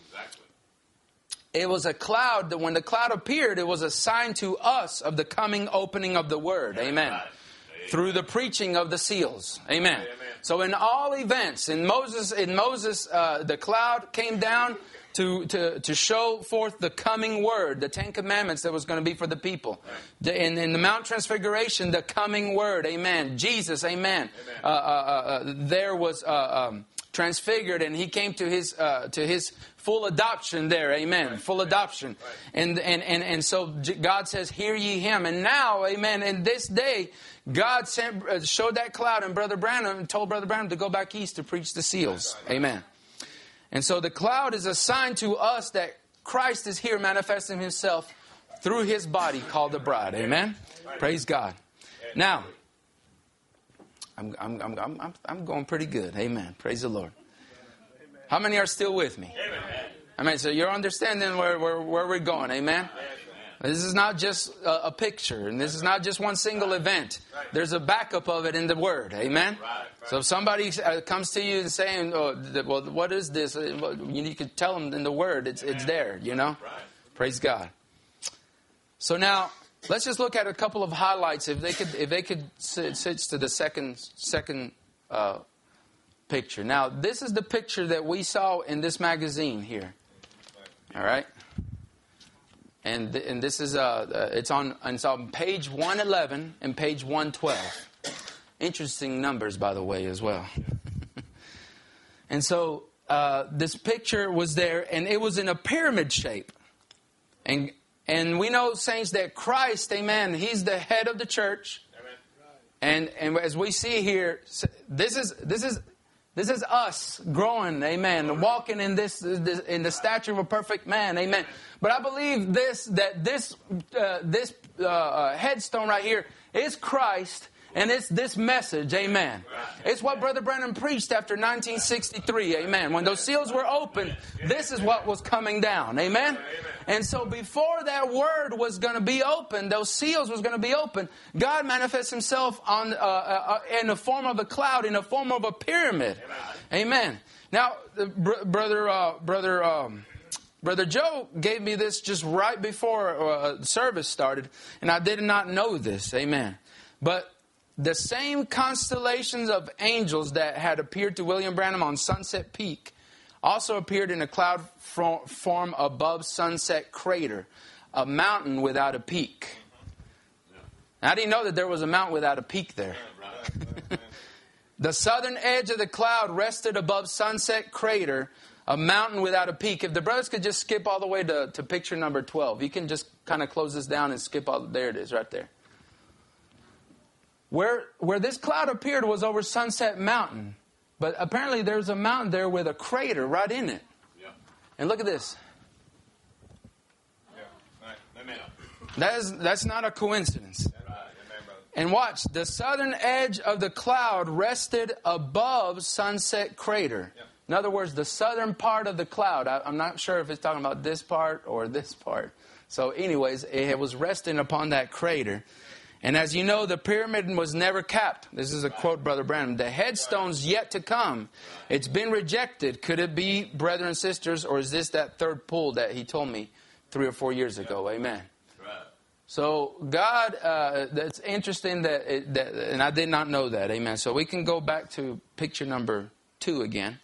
Speaker 2: It was a cloud that when the cloud appeared, it was a sign to us of the coming opening of the Word. Amen. Through the preaching of the seals. Amen. So in all events, in Moses, the cloud came down to show forth the coming Word, the 10 Commandments that was going to be for the people. In the Mount Transfiguration, the coming Word, amen. Jesus, amen. There was transfigured, and He came to His full adoption there, amen. Full adoption. And so God says, hear ye Him. And now, amen, in this day, God showed that cloud, and Brother Branham told Brother Branham to go back east to preach the seals. Amen. And so the cloud is a sign to us that Christ is here manifesting Himself through His body called the bride. Amen. Praise God. Now, I'm going pretty good. Amen. Praise the Lord. How many are still with me? Amen. So you're understanding where we're going. Amen. This is not just a picture, and this is not just one single event. There's a backup of it in the Word. Amen? So if somebody comes to you and saying, well, what is this? You can tell them in the Word. It's there, you know? Praise God. So now, let's just look at a couple of highlights. If they could switch to the second picture. Now, this is the picture that we saw in this magazine here. All right? And this is it's on page 111 and page 112. Interesting numbers, by the way, as well. And so this picture was there, and it was in a pyramid shape. And we know, saints, that Christ, amen, He's the head of the church. Amen. And as we see here, this is us growing, amen, walking in this in the stature of a perfect man, amen. But I believe this headstone right here is Christ, and it's this message, amen. It's what Brother Branham preached after 1963, amen. When those seals were opened, this is what was coming down, amen. And so before that word was going to be opened, those seals was going to be opened, God manifests Himself in the form of a cloud, in the form of a pyramid, amen. Now, Brother Joe gave me this just right before the service started, and I did not know this, amen. But the same constellations of angels that had appeared to William Branham on Sunset Peak also appeared in a cloud form above Sunset Crater, a mountain without a peak. I didn't know that there was a mountain without a peak there. The southern edge of the cloud rested above Sunset Crater, a mountain without a peak. If the brothers could just skip all the way to picture number 12. You can just kind of close this down and skip all. There it is right there. Where this cloud appeared was over Sunset Mountain. But apparently there's a mountain there with a crater right in it. Yeah. And look at this. Yeah. Right. That's not a coincidence. Right. And watch, the southern edge of the cloud rested above Sunset Crater. Yeah. In other words, the southern part of the cloud. I'm not sure if it's talking about this part or this part. So anyways, it was resting upon that crater. And as you know, the pyramid was never capped. This is a quote, Brother Branham. The headstone's yet to come. It's been rejected. Could it be, brethren and sisters, or is this that third pull that He told me 3 or 4 years ago? Amen. So God, that's interesting that and I did not know that. Amen. So we can go back to picture number 2 again.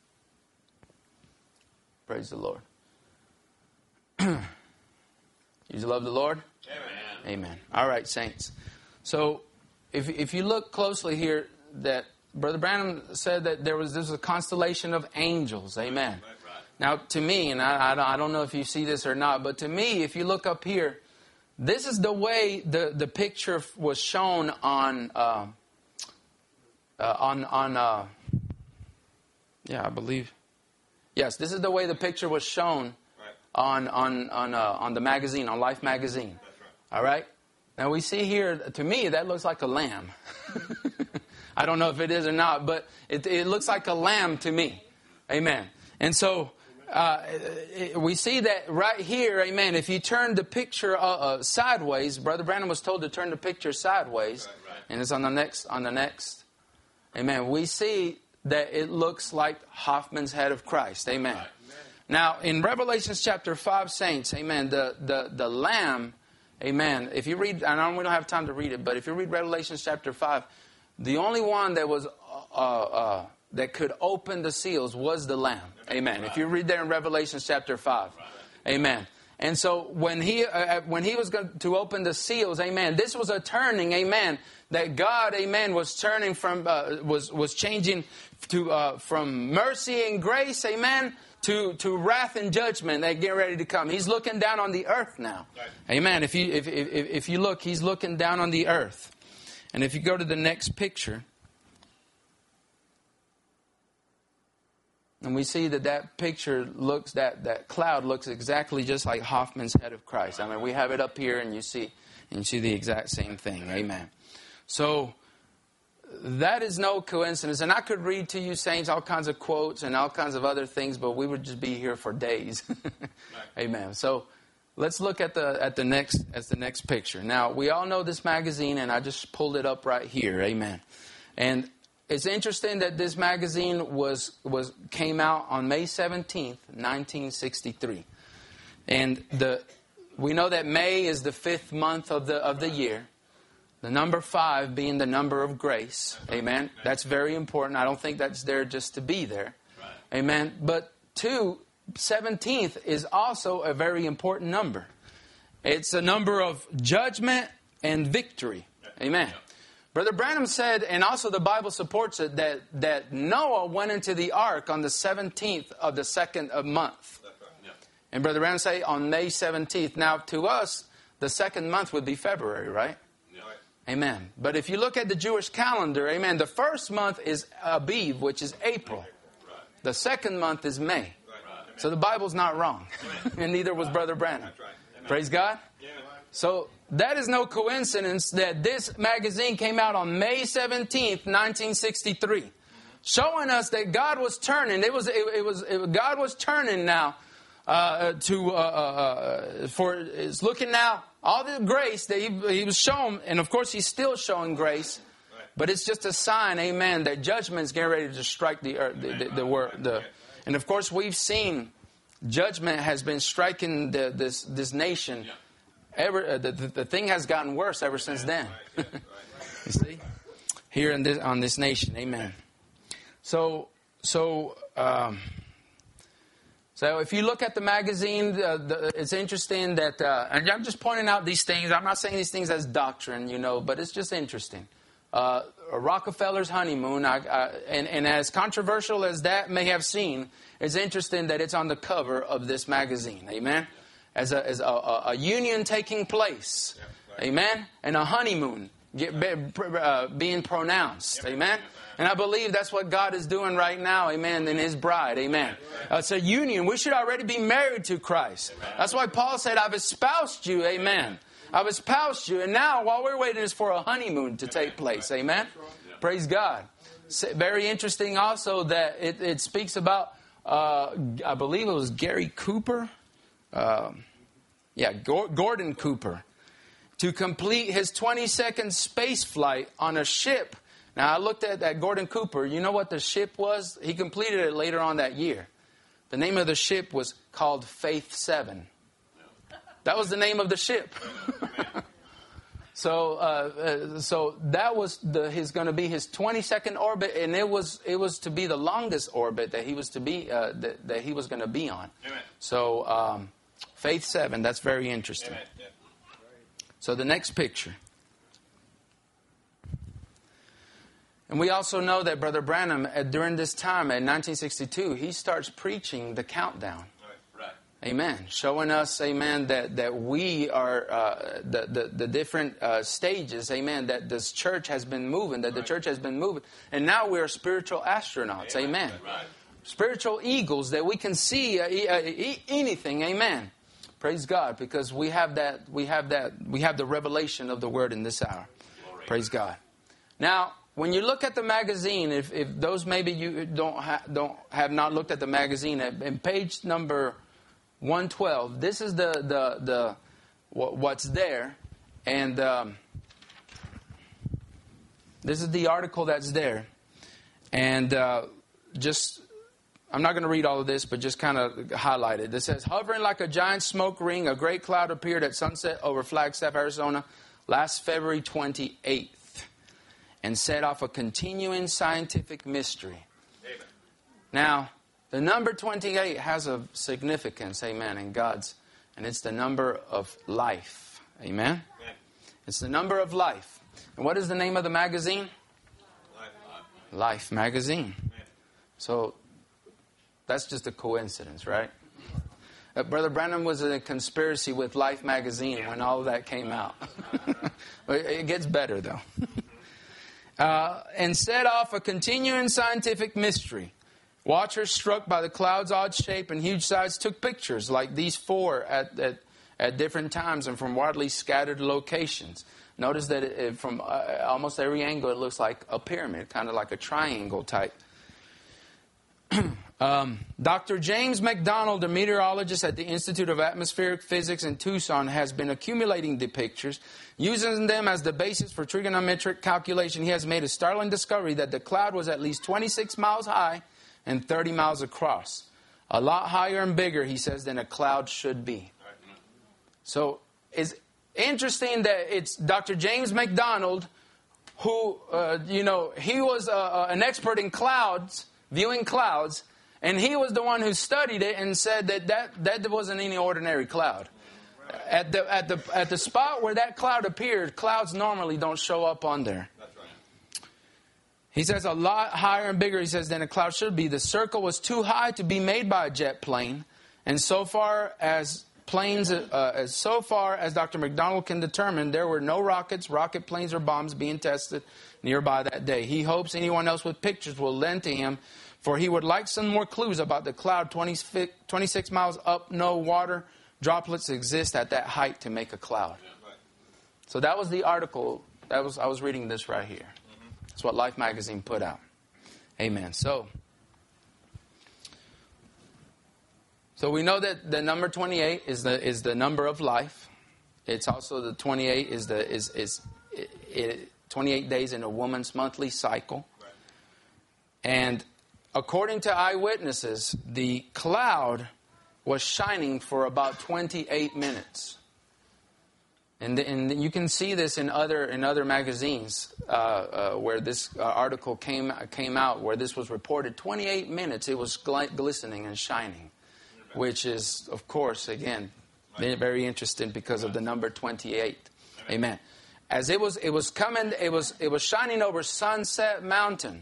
Speaker 2: Praise the Lord. You Did you love the Lord?
Speaker 3: Amen.
Speaker 2: Amen. All right, saints. So if you look closely here, that Brother Branham said that this was a constellation of angels. Amen.
Speaker 3: Right.
Speaker 2: Now, to me, and I don't know if you see this or not, but to me, if you look up here, this is the way the picture was shown on yeah, I believe. Yes, this is the way the picture was shown on the magazine, on Life magazine. All right. Now we see here, to me, that looks like a lamb. I don't know if it is or not, but it looks like a lamb to me. Amen. And so we see that right here, amen. If you turn the picture sideways, Brother Branham was told to turn the picture sideways, and it's on the next. Amen. We see that it looks like Hoffman's head of Christ. Amen. Now, in Revelation chapter 5, saints, amen, the lamb, amen, if you read, and we don't have time to read it, but if you read Revelation chapter 5, the only one that was that could open the seals was the lamb. Amen. If you read there in Revelation chapter 5. Amen. And so when he was going to open the seals, amen, this was a turning, amen, that God, amen, was turning from, was changing to, from mercy and grace, amen, to wrath and judgment that get ready to come. He's looking down on the earth now. Amen. If you look, he's looking down on the earth. And if you go to the next picture, and we see that picture looks, that cloud looks exactly just like Hoffman's head of Christ. I mean, we have it up here, and you see the exact same thing. Amen. So that is no coincidence. And I could read to you, saints, all kinds of quotes and all kinds of other things, but we would just be here for days. Amen. So let's look at the next picture. Now, we all know this magazine, and I just pulled it up right here. Amen. And it's interesting that this magazine came out on May 17th, 1963. And we know that May is the 5th month of the year. The number 5 being the number of grace. Amen. That's very important. I don't think that's there just to be there. Amen. But 17th is also a very important number. It's a number of judgment and victory. Amen. Brother Branham said, and also the Bible supports it, that Noah went into the ark on the 17th of the second month. And Brother Branham said on May 17th. Now, to us, the second month would be February, right? Amen. But if you look at the Jewish calendar, amen, the first month is Aviv, which is April. The second month is May. So the Bible's not wrong. And neither was Brother Branham. Praise God. So that is no coincidence that this magazine came out on May 17th, 1963, showing us that God was turning. God was turning now it's looking now all the grace that he was shown, and of course he's still showing grace, but it's just a sign, amen, that judgment's getting ready to strike the earth, and of course we've seen judgment has been striking this nation. The thing has gotten worse ever since then. You see, here on this nation, amen. So if you look at the magazine, it's interesting that, and I'm just pointing out these things. I'm not saying these things as doctrine, but it's just interesting. Rockefeller's honeymoon, and as controversial as that may have seemed, it's interesting that it's on the cover of this magazine. Amen. As a union taking place. Amen. And a honeymoon being pronounced. Amen. And I believe that's what God is doing right now, amen, in His bride, amen. It's a union. We should already be married to Christ. That's why Paul said, I've espoused you, amen. I've espoused you. And now, while we're waiting, is for a honeymoon to take place, amen. Praise God. Very interesting also that it speaks about, I believe it was Gary Cooper. Gordon Cooper. To complete his 22nd space flight on a ship. Now, I looked at that Gordon Cooper. You know what the ship was? He completed it later on that year. The name of the ship was called Faith 7. That was the name of the ship. So that was going to be his 22nd orbit, and it was to be the longest orbit that he was to be that he was going to be on. Amen. So Faith 7, that's very interesting. So the next picture. And we also know that Brother Branham, during this time in 1962, he starts preaching the countdown.
Speaker 3: Right.
Speaker 2: Amen. Showing us, amen, that we are the different stages, amen, that this church has been moving, that the church has been moving. And now we are spiritual astronauts, amen.
Speaker 3: Right.
Speaker 2: Spiritual eagles that we can see anything, amen. Praise God, because we have the revelation of the Word in this hour.
Speaker 3: Glory.
Speaker 2: Praise God. Now, when you look at the magazine, if those maybe you have not looked at the magazine, in page number 112, this is the what's there, and this is the article that's there, and just. I'm not going to read all of this, but just kind of highlight it. It says, hovering like a giant smoke ring, a great cloud appeared at sunset over Flagstaff, Arizona, last February 28th, and set off a continuing scientific mystery.
Speaker 3: Amen.
Speaker 2: Now, the number 28 has a significance, amen, in God's, and it's the number of life. Amen?
Speaker 3: Amen.
Speaker 2: It's the number of life. And what is the name of the magazine? Life Magazine.
Speaker 3: Amen.
Speaker 2: So, that's just a coincidence, right? Brother Branham was in a conspiracy with Life magazine when all of that came out. It gets better, though. And set off a continuing scientific mystery. Watchers struck by the cloud's odd shape and huge size took pictures like these 4 at different times and from widely scattered locations. Notice that from almost every angle it looks like a pyramid, kind of like a triangle type. Dr. James McDonald, a meteorologist at the Institute of Atmospheric Physics in Tucson, has been accumulating the pictures. Using them as the basis for trigonometric calculation, he has made a startling discovery that the cloud was at least 26 miles high and 30 miles across. A lot higher and bigger, he says, than a cloud should be. So it's interesting that it's Dr. James McDonald who, he was an expert in clouds, viewing clouds, and he was the one who studied it and said that wasn't any ordinary cloud. At the spot where that cloud appeared, clouds normally don't show up on there.
Speaker 3: That's right.
Speaker 2: He says a lot higher and bigger, he says, than a cloud should be. The circle was too high to be made by a jet plane, and so far as Dr. McDonald can determine, there were no rocket planes, or bombs being tested nearby that day. He hopes anyone else with pictures will lend to him, for he would like some more clues about the cloud 26 miles up. No water droplets exist at that height to make a cloud. So that was the article. I was reading this right here. That's what Life magazine put out. Amen. So we know that the number 28 is the number of life. It's also the 28 is 28 days in a woman's monthly cycle. And according to eyewitnesses, the cloud was shining for about 28 minutes. And you can see this in other magazines where this article came out, where this was reported. 28 minutes, it was glistening and shining, which is, of course, again, very interesting because of the number 28. Amen. As it was shining over Sunset Mountain.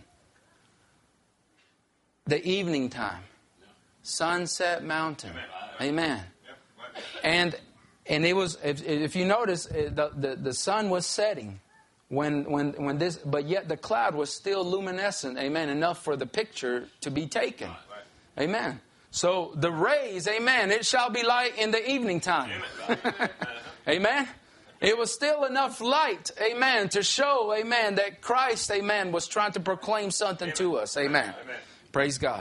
Speaker 2: The evening time. Sunset Mountain. Amen. And it was, if you notice, the sun was setting when this, but yet the cloud was still luminescent, amen, enough for the picture to be taken. Amen. So the rays, amen, it shall be light in the evening time. Amen. It was still enough light, amen, to show, amen, that Christ, amen, was trying to proclaim something to us. Amen. Praise God.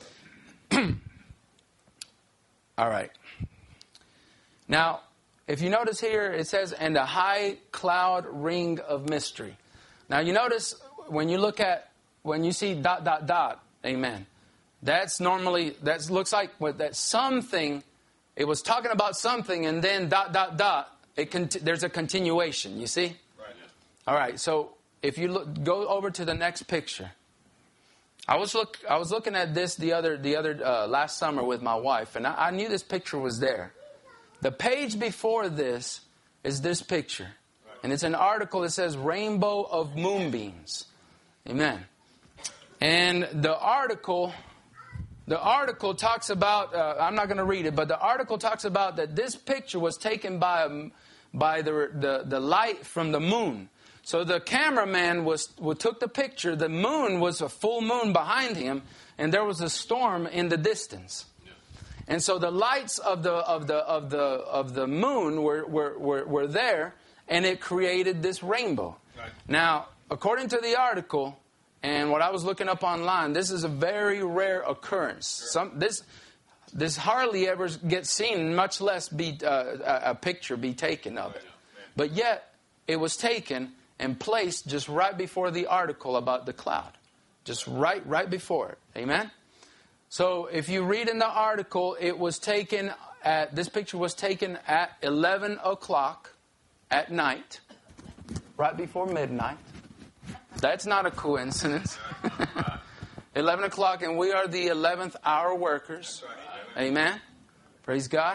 Speaker 2: All right. Now, if you notice here, it says, and a high cloud ring of mystery. Now, you notice when you see ... amen. That looks like that's something. It was talking about something, and then ... there's a continuation, you see?
Speaker 3: Right.
Speaker 2: All right, so if you go over to the next picture. I was looking at this the other last summer with my wife, and I knew this picture was there. The page before this is this picture. And it's an article that says Rainbow of Moonbeams. Amen. And the article talks about, I'm not going to read it, but the article talks about that this picture was taken by the light from the moon. So the cameraman took the picture. The moon was a full moon behind him, and there was a storm in the distance. And so the lights of the moon were there, and it created this rainbow. Right. Now, according to the article, and what I was looking up online, this is a very rare occurrence. This hardly ever gets seen, much less be a picture be taken of it. But yet, it was taken and placed just right before the article about the cloud. Just right before it. Amen? So, if you read in the article, this picture was taken at 11 o'clock at night, right before midnight. That's not a coincidence. 11 o'clock, and we are the 11th hour workers. Amen. Praise God.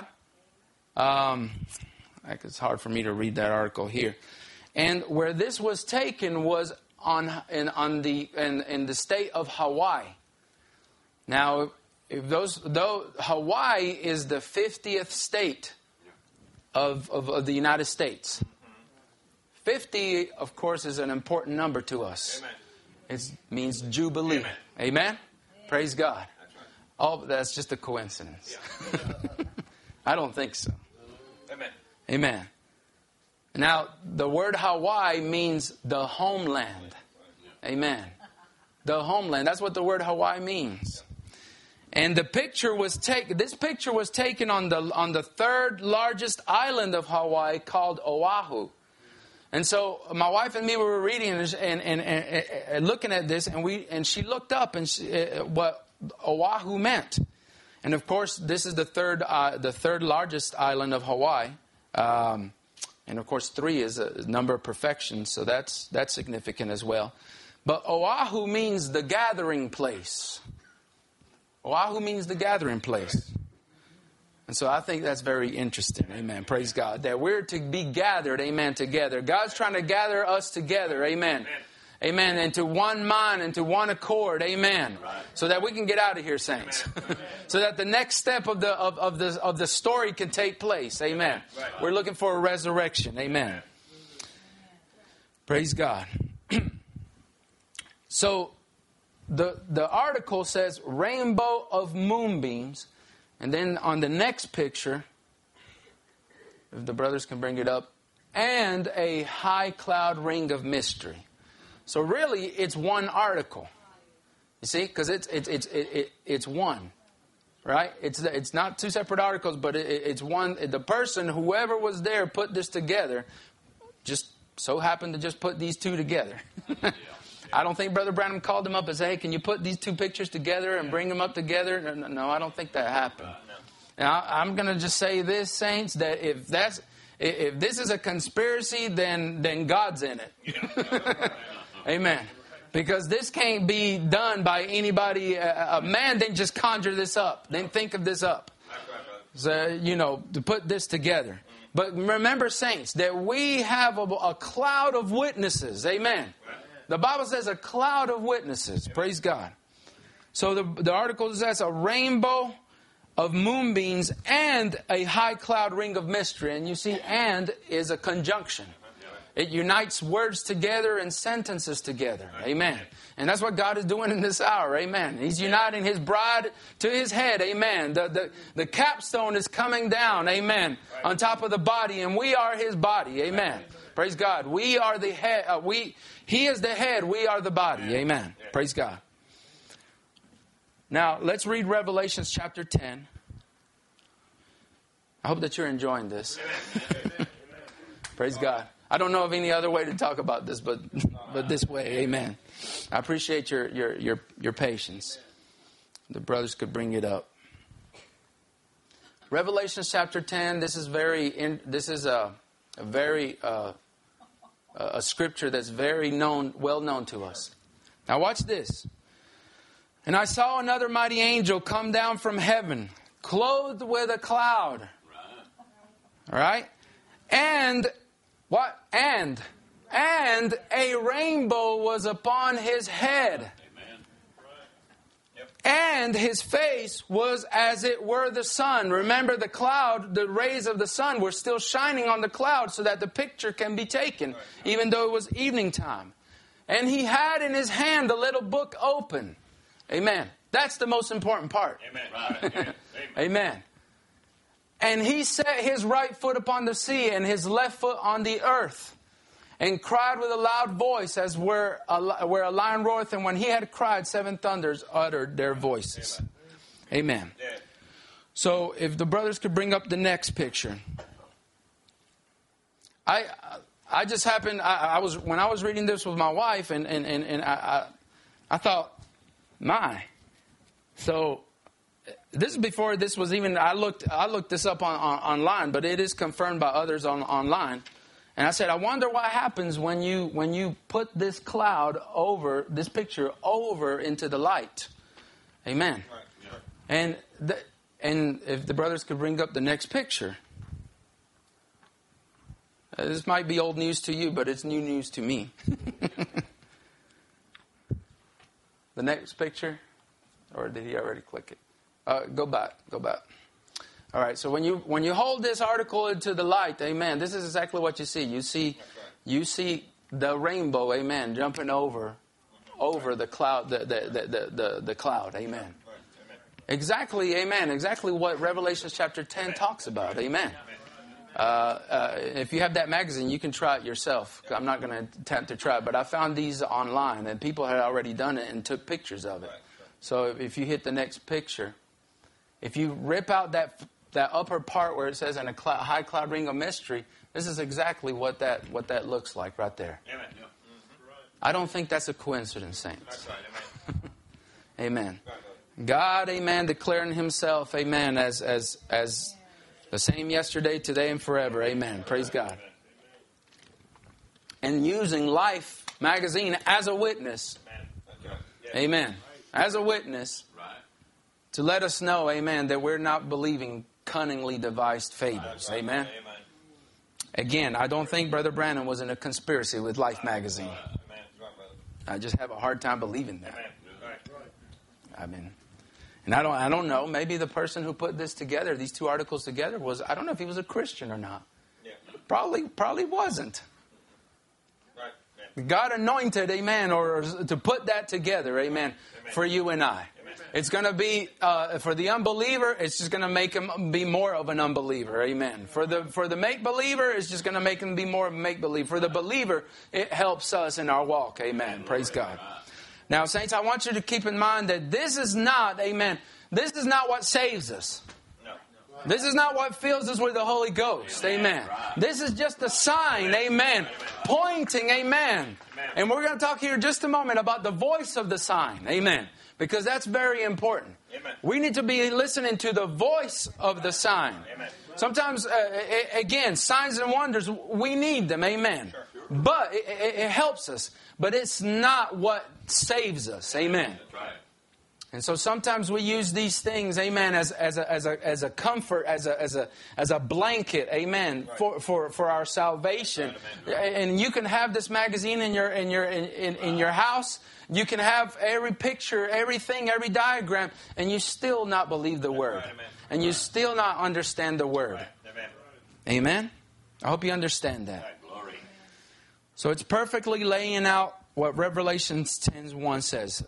Speaker 2: It's hard for me to read that article here. And where this was taken was in the state of Hawaii. Now, Hawaii is the 50th state of the United States. 50, of course, is an important number to us. Amen. It means Jubilee. Amen. Amen? Praise God. That's right. Oh, that's just a coincidence. Yeah. I don't think so. Amen. Amen. Now, the word Hawaii means the homeland. Amen. The homeland. That's what the word Hawaii means. And the picture was taken. This picture was taken on the third largest island of Hawaii, called Oahu. And so my wife and me were reading and looking at this, and she looked up and what Oahu meant. And of course, this is the third largest island of Hawaii. And of course, 3 is a number of perfection, so that's significant as well. But Oahu means the gathering place. Oahu means the gathering place. And so I think that's very interesting. Amen. Praise God. That we're to be gathered, amen, together. God's trying to gather us together. Amen. Amen. Into one mind, into one accord. Amen. So that we can get out of here, saints. So that the next step of the story can take place. Amen. We're looking for a resurrection. Amen. Praise God. So the article says rainbow of moonbeams. And then on the next picture, if the brothers can bring it up, and a high cloud ring of mystery. So really, it's one article. You see, because it's one, right? It's not 2 separate articles, but it's one. The person, whoever was there, put this together. Just so happened to just put these 2 together. I don't think Brother Branham called him up and said, hey, can you put these 2 pictures together and bring them up together? No, I don't think that happened. Now, I'm going to just say this, saints, that if this is a conspiracy, then God's in it. Amen. Because this can't be done by anybody. A man didn't just conjure this up. Didn't think of this up. So, to put this together. But remember, saints, that we have a cloud of witnesses. Amen. The Bible says a cloud of witnesses. Praise God. So the article says a rainbow of moonbeams and a high cloud ring of mystery. And you see, and is a conjunction. It unites words together and sentences together. Amen. And that's what God is doing in this hour. Amen. He's uniting His bride to His head. Amen. The capstone is coming down. Amen. On top of the body. And we are His body. Amen. Praise God. We are the head. He is the head. We are the body. Amen. Praise God. Now, let's read Revelation chapter 10. I hope that you're enjoying this. Praise God. I don't know of any other way to talk about this, but this way. Amen. I appreciate your patience. The brothers could bring it up. Revelation chapter 10. This is a scripture that's very well known to us. Now watch this. And I saw another mighty angel come down from heaven, clothed with a cloud. All right? And what? And a rainbow was upon his head. And his face was as it were the sun. Remember, the cloud, the rays of the sun were still shining on the cloud so that the picture can be taken, even though it was evening time. And he had in his hand the little book open. Amen. That's the most important part.
Speaker 3: Amen.
Speaker 2: Amen. And he set his right foot upon the sea and his left foot on the earth, and cried with a loud voice, as where a lion roareth. And when he had cried, 7 thunders uttered their voices. Amen. So if the brothers could bring up the next picture. I just happened, when I was reading this with my wife, and I thought, my. So this is before this was even, I looked this up online, but it is confirmed by others online. And I said, I wonder what happens when you put this cloud over, this picture over into the light. Amen.
Speaker 3: Right. Yeah.
Speaker 2: And if the brothers could bring up the next picture. This might be old news to you, but it's new news to me. The next picture? Or did he already click it? Go back. All right, so when you hold this article into the light, amen, this is exactly what you see. You see the rainbow, amen, jumping over the cloud, the cloud, amen. Exactly, amen, exactly what Revelation chapter 10 talks about, amen. If you have that magazine, you can try it yourself. I'm not going to attempt to try it, but I found these online, and people had already done it and took pictures of it. So if you hit the next picture, if you rip out that upper part where it says in a high cloud ring of mystery, this is exactly what that looks like right there.
Speaker 3: Amen. Yeah. Mm-hmm.
Speaker 2: I don't think that's a coincidence, saints.
Speaker 3: That's right.
Speaker 2: Amen.
Speaker 3: Amen.
Speaker 2: God, amen, declaring himself, amen, as the same yesterday, today, and forever. Amen. Praise God. And using Life magazine as a witness. Amen. As a witness. To let us know, amen, that we're not believing cunningly devised fables. Amen. Again, I don't think Brother Brandon was in a conspiracy with Life magazine. I just have a hard time believing that. I mean, and I don't know. Maybe the person who put this together, these two articles together, I don't know if he was a Christian or not. Probably wasn't. God anointed, amen, or to put that together, amen, for you and I. It's going to be, for the unbeliever, it's just going to make him be more of an unbeliever. Amen. For the make-believer, it's just going to make him be more of a make-believer. For the believer, it helps us in our walk. Amen. Praise God. Now, saints, I want you to keep in mind that this is not, amen, this is not what saves us. This is not what fills us with the Holy Ghost. Amen. This is just a sign. Amen. Pointing. Amen. And we're going to talk here in just a moment about the voice of the sign. Amen. Because that's very important.
Speaker 3: Amen.
Speaker 2: We need to be listening to the voice of the sign.
Speaker 3: Amen.
Speaker 2: Sometimes, again, signs and wonders, we need them. Amen.
Speaker 3: Sure.
Speaker 2: But it helps us. But it's not what saves us. Amen.
Speaker 3: That's right.
Speaker 2: And so sometimes we use these things, amen, as a comfort, as a blanket, amen,
Speaker 3: right.
Speaker 2: for our salvation.
Speaker 3: Right.
Speaker 2: And you can have this magazine in your house. You can have every picture, everything, every diagram, and you still not believe the word,
Speaker 3: right,
Speaker 2: and you still not understand the word.
Speaker 3: Right.
Speaker 2: Amen. I hope you understand that.
Speaker 3: Right. Glory.
Speaker 2: So it's perfectly laying out what Revelation 10:1 says.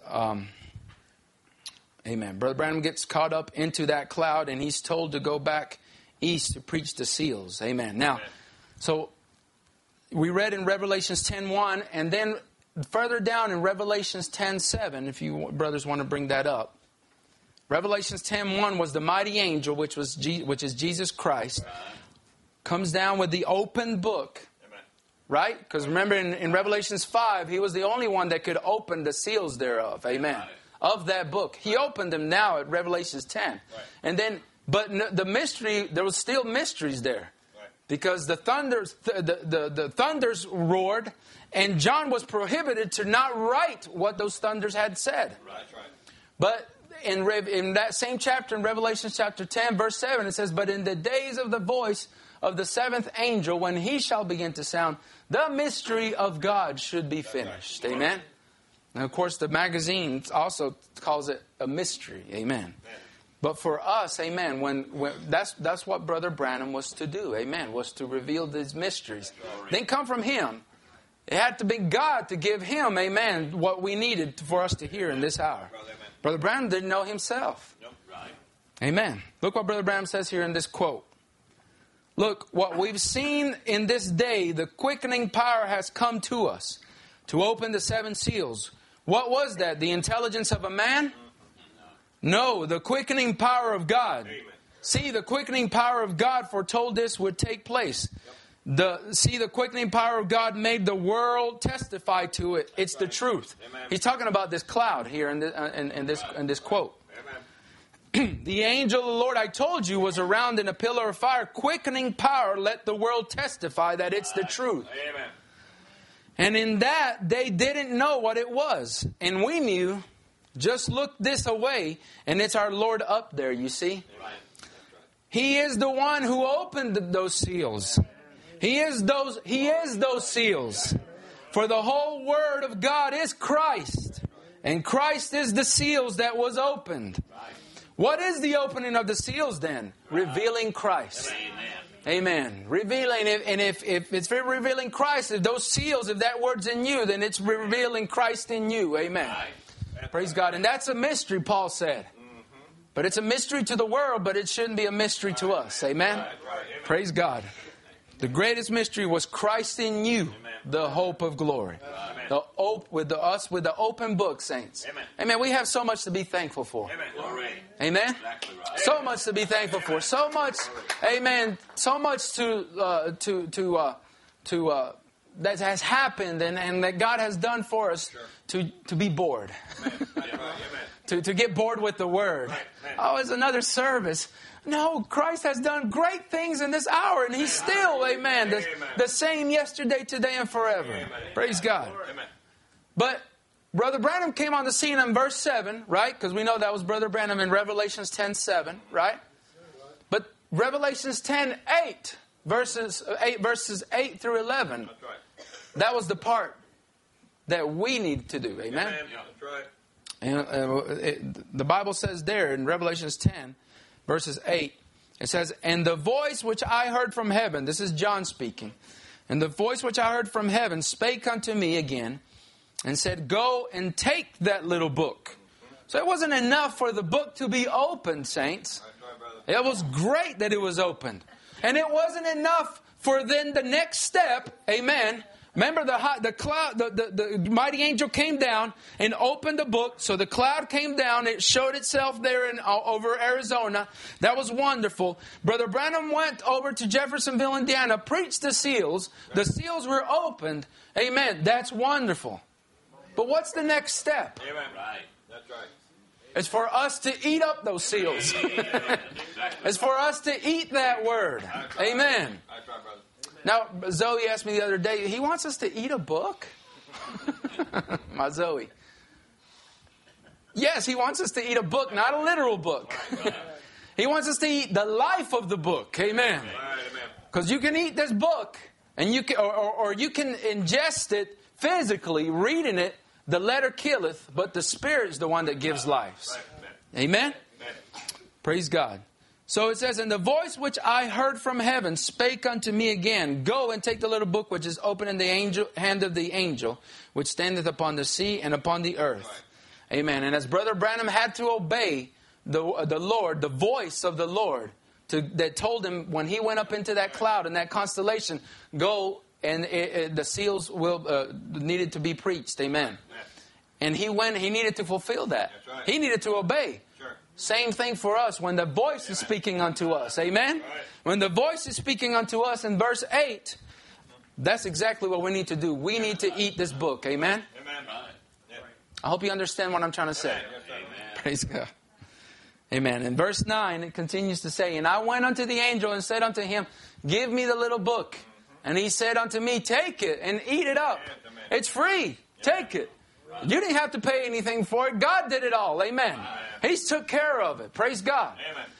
Speaker 2: Amen. Brother Branham gets caught up into that cloud, and he's told to go back east to preach the seals. Amen. Now, so we read in Revelations 10:1, and then further down in Revelations 10:7, if you brothers want to bring that up. Revelations 10:1 was the mighty angel, which is Jesus Christ, comes down with the open book. Right? Because remember in Revelations 5, he was the only one that could open the seals thereof. Amen. Of that book. He opened them now at Revelations 10.
Speaker 3: Right.
Speaker 2: And then, but the mystery, there was still mysteries there.
Speaker 3: Right.
Speaker 2: Because the thunders roared, and John was prohibited to not write what those thunders had said.
Speaker 3: Right.
Speaker 2: But in that same chapter, in Revelation chapter 10, verse 7, it says, but in the days of the voice of the seventh angel, when he shall begin to sound, the mystery of God should be finished. Amen. And of course, the magazine also calls it a mystery. Amen. But for us, amen, when that's what Brother Branham was to do. Amen. Was to reveal these mysteries. Didn't come from him. It had to be God to give him, amen, what we needed for us to hear in this hour. Brother Branham didn't know himself. Amen. Look what Brother Branham says here in this quote. Look, what we've seen in this day, the quickening power has come to us to open the seven seals. What was that? The intelligence of a man? No, the quickening power of God. See, the quickening power of God foretold this would take place. The quickening power of God made the world testify to it. It's the truth. He's talking about this cloud here in this quote. The angel of the Lord, I told you, was around in a pillar of fire. Quickening power, let the world testify that it's the truth.
Speaker 3: Amen.
Speaker 2: And in that, they didn't know what it was. And we knew. Just look this away, and it's our Lord up there, you see. He is the one who opened those seals. He is those seals. For the whole Word of God is Christ. And Christ is the seals that was opened. What is the opening of the seals then? Revealing Christ. Amen. Revealing, and if it's revealing Christ, if those seals, if that word's in you, then it's revealing Christ in you. Amen. Praise God. And that's a mystery, Paul said. But it's a mystery to the world, but it shouldn't be a mystery to us. Amen. Praise God. The greatest mystery was Christ in you, the hope of glory. With the open book, saints. Amen. We have so much to be thankful for. Amen. So much to be thankful for. So much. Amen. So much that has happened and that God has done for us to be bored. to get bored with the Word. Oh, it's another service. No, Christ has done great things in this hour, and He's still, amen, the same yesterday, today, and forever. Praise God. But Brother Branham came on the scene in verse 7, right? Because we know that was Brother Branham in Revelations 10:7, right? But Revelations 10:8, verses 8 through 11, that was the part that we need to do. Amen? And the Bible says there in Revelations 10, verses 8, it says, "And the voice which I heard from heaven," this is John speaking, "and the voice which I heard from heaven spake unto me again, and said, Go and take that little book." So it wasn't enough for the book to be opened, saints. It was great that it was opened. And it wasn't enough for then the next step, amen. Remember the cloud, the mighty angel came down and opened the book. So the cloud came down. It showed itself there over Arizona. That was wonderful. Brother Branham went over to Jeffersonville, Indiana, preached the seals. The seals were opened. Amen. That's wonderful. But what's the next step?
Speaker 3: Amen. Right. That's right.
Speaker 2: It's for us to eat up those seals. It's for us to eat that word. Amen. Now, Zoe asked me the other day, he wants us to eat a book? My Zoe. Yes, he wants us to eat a book, not a literal book. He wants us to eat the life of the book. Amen. Because you can eat this book, and you can, or you can ingest it physically, reading it. The letter killeth, but the Spirit is the one that gives life. Amen? Praise God. So it says, "And the voice which I heard from heaven spake unto me again, Go and take the little book which is open in the hand of the angel, which standeth upon the sea and upon the earth." Amen. And as Brother Branham had to obey the Lord, the voice of the Lord, that told him when he went up into that cloud and that constellation, go. And the seals needed to be preached. Amen. And he needed to fulfill that. Right. He needed to obey. Sure. Same thing for us when the voice is speaking unto us. Amen. Right. When the voice is speaking unto us in verse 8, that's exactly what we need to do. We need to eat this book. Amen. Amen. I hope you understand what I'm trying to say. Amen. Praise God. Amen. In verse 9, it continues to say, "And I went unto the angel and said unto him, Give me the little book. And he said unto me, Take it and eat it up. It's free. Take it. You didn't have to pay anything for it. God did it all. Amen. He took care of it. Praise God.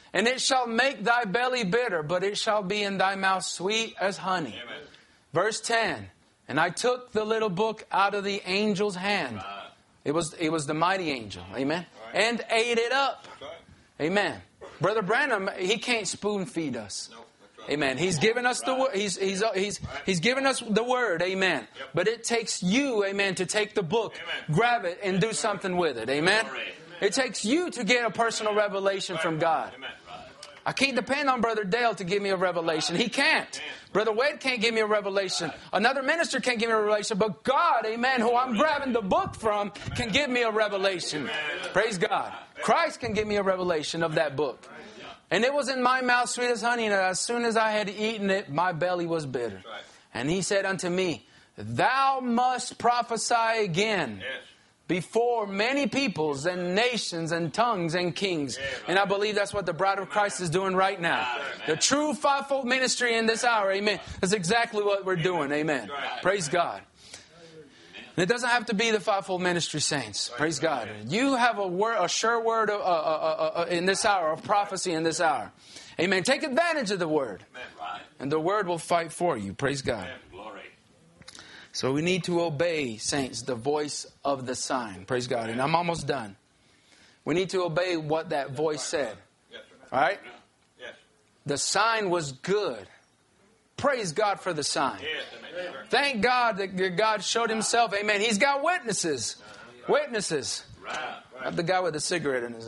Speaker 2: And it shall make thy belly bitter, but it shall be in thy mouth sweet as honey.
Speaker 3: Amen.
Speaker 2: Verse 10. And I took the little book out of the angel's hand. It was the mighty angel. Amen. And ate it up.
Speaker 3: That's right.
Speaker 2: Amen. Brother Branham, he can't spoon feed us.
Speaker 3: No, that's right.
Speaker 2: Amen. He's given us the word. He's given us the word. Amen.
Speaker 3: Yep.
Speaker 2: But it takes you, amen, to take the book,
Speaker 3: Amen.
Speaker 2: grab it, and do something with it. Amen.
Speaker 3: Glory.
Speaker 2: It takes you to get a personal revelation from God.
Speaker 3: Amen.
Speaker 2: I can't depend on Brother Dale to give me a revelation. He can't. Brother Wade can't give me a revelation. Another minister can't give me a revelation. But God, amen, who I'm grabbing the book from, can give me a revelation. Praise God. Christ can give me a revelation of that book. And it was in my mouth sweet as honey, and as soon as I had eaten it, my belly was bitter. And he said unto me, thou must prophesy again.
Speaker 3: Yes.
Speaker 2: Before many peoples and nations and tongues and kings. And I believe that's what the bride of Christ is doing right now. The true fivefold ministry in this hour, amen, is exactly what we're doing, amen. Praise God. And it doesn't have to be the fivefold ministry saints. Praise God. You have a sure word in this hour, of prophecy in this hour. Amen. Take advantage of the word. And the word will fight for you. Praise God.
Speaker 3: Glory.
Speaker 2: So we need to obey, saints, the voice of the sign. Praise God. And I'm almost done. We need to obey what that voice said.
Speaker 3: Yes, sir.
Speaker 2: All right?
Speaker 3: Yes.
Speaker 2: The sign was good. Praise God for the sign.
Speaker 3: Yes, amen.
Speaker 2: Thank God that God showed himself. Amen. He's got witnesses. Witnesses. Not the guy with the cigarette in his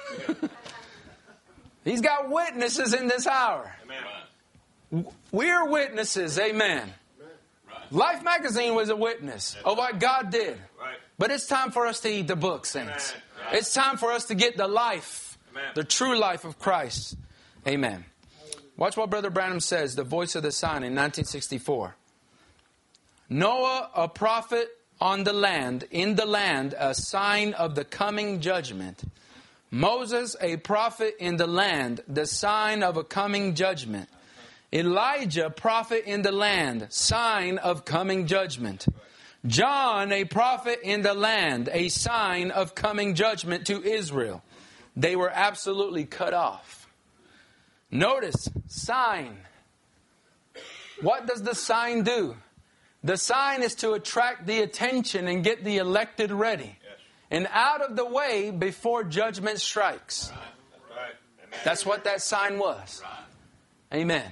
Speaker 2: He's got witnesses in this hour.
Speaker 3: Amen.
Speaker 2: We're witnesses. Amen. Life Magazine was a witness of what God did.
Speaker 3: Right.
Speaker 2: But it's time for us to eat the book, saints.
Speaker 3: Amen.
Speaker 2: It's time for us to get the life,
Speaker 3: Amen.
Speaker 2: the true life of Christ. Amen. Watch what Brother Branham says, the voice of the sign in 1964. Noah, a prophet on the land, in the land, a sign of the coming judgment. Moses, a prophet in the land, the sign of a coming judgment. Elijah, prophet in the land, sign of coming judgment. John, a prophet in the land, a sign of coming judgment to Israel. They were absolutely cut off. Notice, sign. What does the sign do? The sign is to attract the attention and get the elected ready. And out of the way before judgment strikes.
Speaker 3: Right. Amen.
Speaker 2: That's what that sign was. Amen.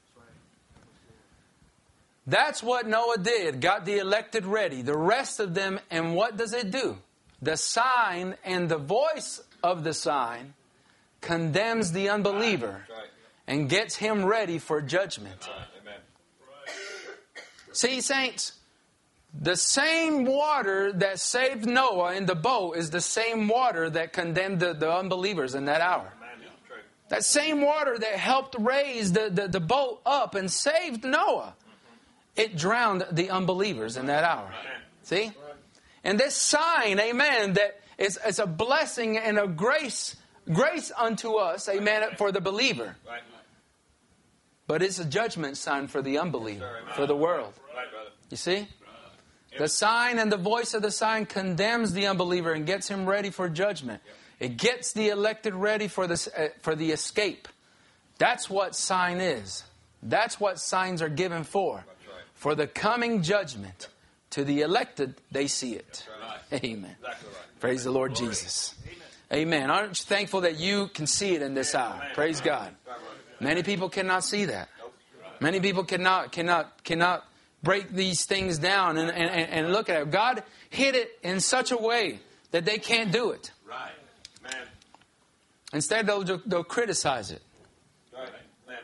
Speaker 2: That's what Noah did. Got the elected ready. The rest of them, and what does it do? The sign and the voice of the sign condemns the unbeliever and gets him ready for judgment.
Speaker 3: Amen.
Speaker 2: See, saints, the same water that saved Noah in the boat is the same water that condemned the unbelievers in that hour. That same water that helped raise the boat up and saved Noah, it drowned the unbelievers in that hour. See? And this sign, amen, that is a blessing and a grace unto us, amen, for the believer.
Speaker 3: Right.
Speaker 2: But it's a judgment sign for the unbeliever, for the world.
Speaker 3: Right, brother.
Speaker 2: You see? The sign and the voice of the sign condemns the unbeliever and gets him ready for judgment. It gets the elected ready for the escape. That's what sign is. That's what signs are given for. For the coming judgment. To the elected, they see it. Amen. Praise the Lord Jesus. Amen. Aren't you thankful that you can see it in this hour? Praise God. Many people cannot see that. Many people cannot break these things down and look at it. God hid it in such a way that they can't do it.
Speaker 3: Right. Amen.
Speaker 2: Instead, they'll criticize it.
Speaker 3: Right. Amen.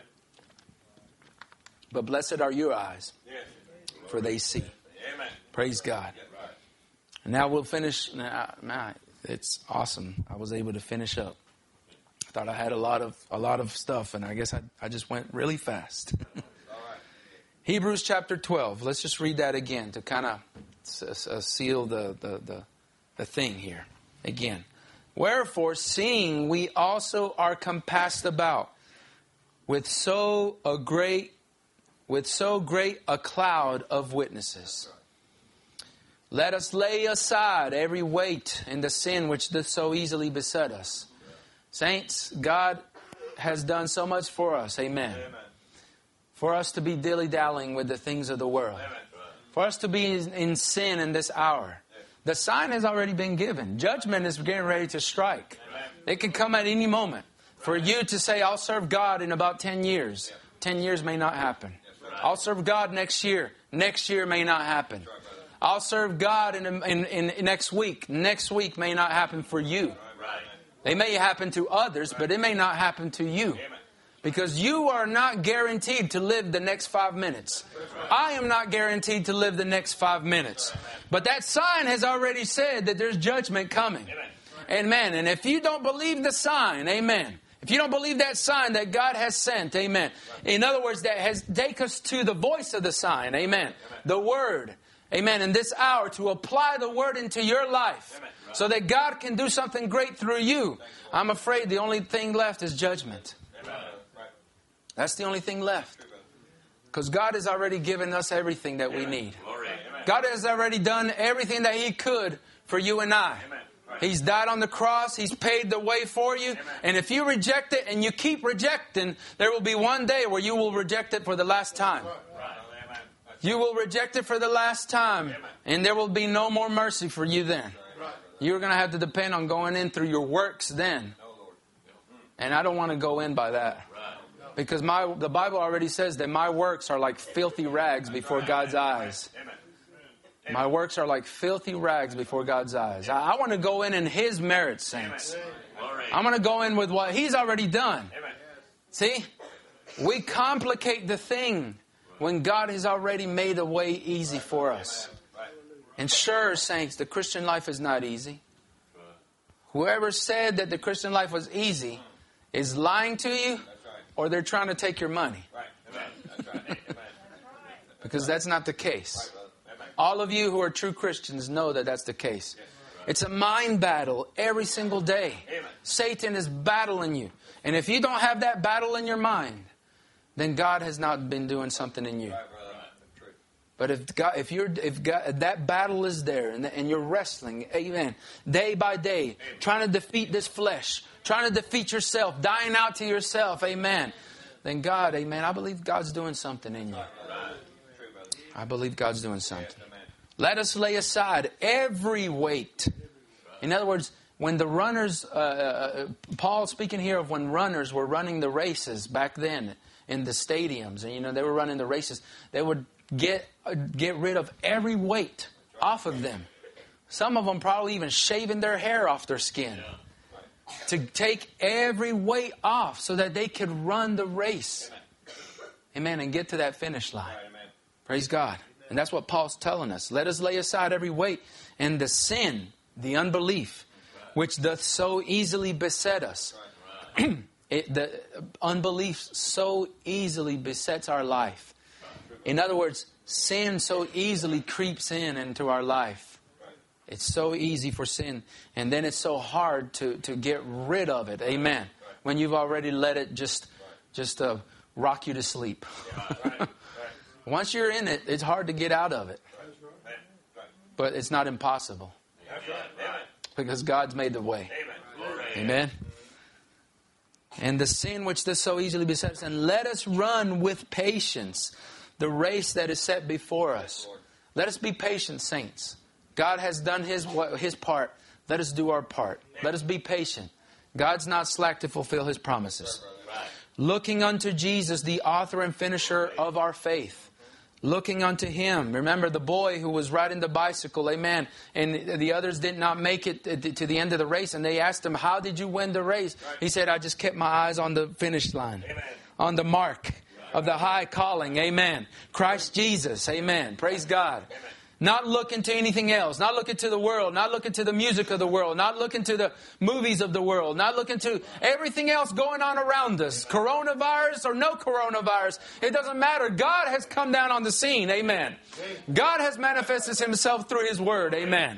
Speaker 2: But blessed are your eyes,
Speaker 3: Yes.
Speaker 2: for they see.
Speaker 3: Amen.
Speaker 2: Praise God.
Speaker 3: Right.
Speaker 2: And now we'll finish. Man, it's awesome. I was able to finish up. I thought I had a lot of stuff, and I guess I just went really fast. Hebrews chapter 12. Let's just read that again to kind of seal the thing here. Again. Wherefore, seeing we also are compassed about with so great a cloud of witnesses, let us lay aside every weight and the sin which doth so easily beset us. Saints, God has done so much for us. Amen.
Speaker 3: Amen.
Speaker 2: For us to be dilly-dallying with the things of the world.
Speaker 3: Amen.
Speaker 2: For us to be in sin in this hour. The sign has already been given. Judgment is getting ready to strike. It can come at any moment. For you to say, I'll serve God in about 10 years. 10 years may not happen. I'll serve God next year. Next year may not happen. I'll serve God in next week. Next week may not happen for you. They may happen to others, but it may not happen to you. Because you are not guaranteed to live the next 5 minutes. I am not guaranteed to live the next 5 minutes. But that sign has already said that there's judgment coming. Amen. And if you don't believe the sign, amen. If you don't believe that sign that God has sent, amen. In other words, that has take us to the voice of the sign, amen. The Word, amen. In this hour, to apply the Word into your life so that God can do something great through you. I'm afraid the only thing left is judgment. That's the only thing left. Because God has already given us everything that we need. God has already done everything that He could for you and I. He's died on the cross. He's paid the way for you. And if you reject it and you keep rejecting, there will be one day where you will reject it for the last time. You will reject it for the last time. And there will be no more mercy for you then. You're going to have to depend on going in through your works then. And I don't want to go in by that. Because the Bible already says that my works are like filthy rags before God's eyes. My works are like filthy rags before God's eyes. I want to go in His merits, saints. I'm going to go in with what He's already done. See? We complicate the thing when God has already made a way easy for us. And sure, saints, the Christian life is not easy. Whoever said that the Christian life was easy is lying to you, or they're trying to take your money. Because that's not the case. All of you who are true Christians know that that's the case. It's a mind battle every single day. Satan is battling you. And if you don't have that battle in your mind, then God has not been doing something in you. But if that battle is there and you're wrestling, amen, day by day, trying to defeat this flesh, trying to defeat yourself, dying out to yourself, amen, then God, amen, I believe God's doing something in you. I believe God's doing something. Let us lay aside every weight. In other words, when the runners, Paul speaking here of when runners were running the races back then in the stadiums, and they were running the races, they would get rid of every weight off of them. Some of them probably even shaving their hair off their skin to take every weight off so that they could run the race. Amen. And get to that finish line. Praise God. And that's what Paul's telling us. Let us lay aside every weight and the sin, the unbelief, which doth so easily beset us. The unbelief so easily besets our life. In other words, sin so easily creeps into our life. It's so easy for sin. And then it's so hard to get rid of it. Amen. When you've already let it just rock you to sleep. Once you're in it, it's hard to get out of it. But it's not impossible. Because God's made the way. Amen. And the sin which does so easily beset us. And let us run with patience the race that is set before us. Let us be patient, saints. God has done His part. Let us do our part. Let us be patient. God's not slack to fulfill His promises. Looking unto Jesus, the author and finisher of our faith. Looking unto Him. Remember the boy who was riding the bicycle, amen, and the others did not make it to the end of the race, and they asked him, how did you win the race? He said, I just kept my eyes on the finish line, on the mark of the high calling, amen. Christ Jesus, amen. Praise God. Not looking to anything else. Not looking to the world. Not looking to the music of the world. Not looking to the movies of the world. Not looking to everything else going on around us. Coronavirus or no coronavirus. It doesn't matter. God has come down on the scene. Amen. God has manifested Himself through His Word. Amen.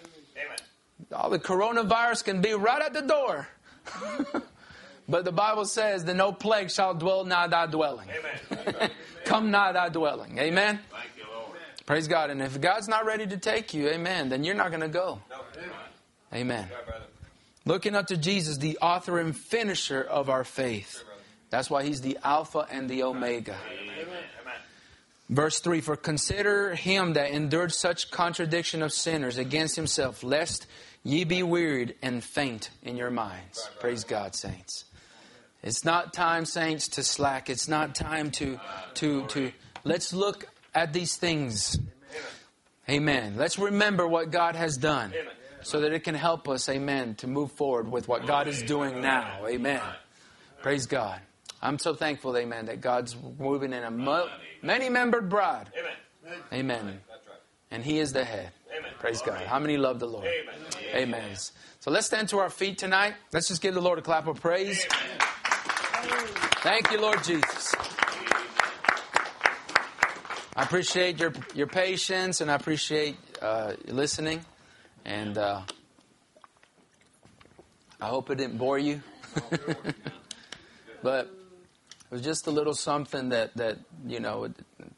Speaker 2: All the coronavirus can be right at the door. But the Bible says that no plague shall dwell nigh thy dwelling. Come nigh thy dwelling. Amen. Praise God. And if God's not ready to take you, amen, then you're not going to go. Amen. Looking up to Jesus, the author and finisher of our faith. That's why He's the Alpha and the Omega. Verse 3, for consider Him that endured such contradiction of sinners against Himself, lest ye be wearied and faint in your minds. Praise God, saints. It's not time, saints, to slack. It's not time to let's look at these things. Amen. Let's remember what God has done so that it can help us, amen, to move forward with what God is doing now. Amen. Praise God. I'm so thankful, amen, that God's moving in a many-membered bride. Amen. And He is the head. Praise God. How many love the Lord? Amen. So let's stand to our feet tonight. Let's just give the Lord a clap of praise. Thank you, Lord Jesus. I appreciate your patience, and I appreciate listening. And I hope it didn't bore you. But it was just a little something that you know,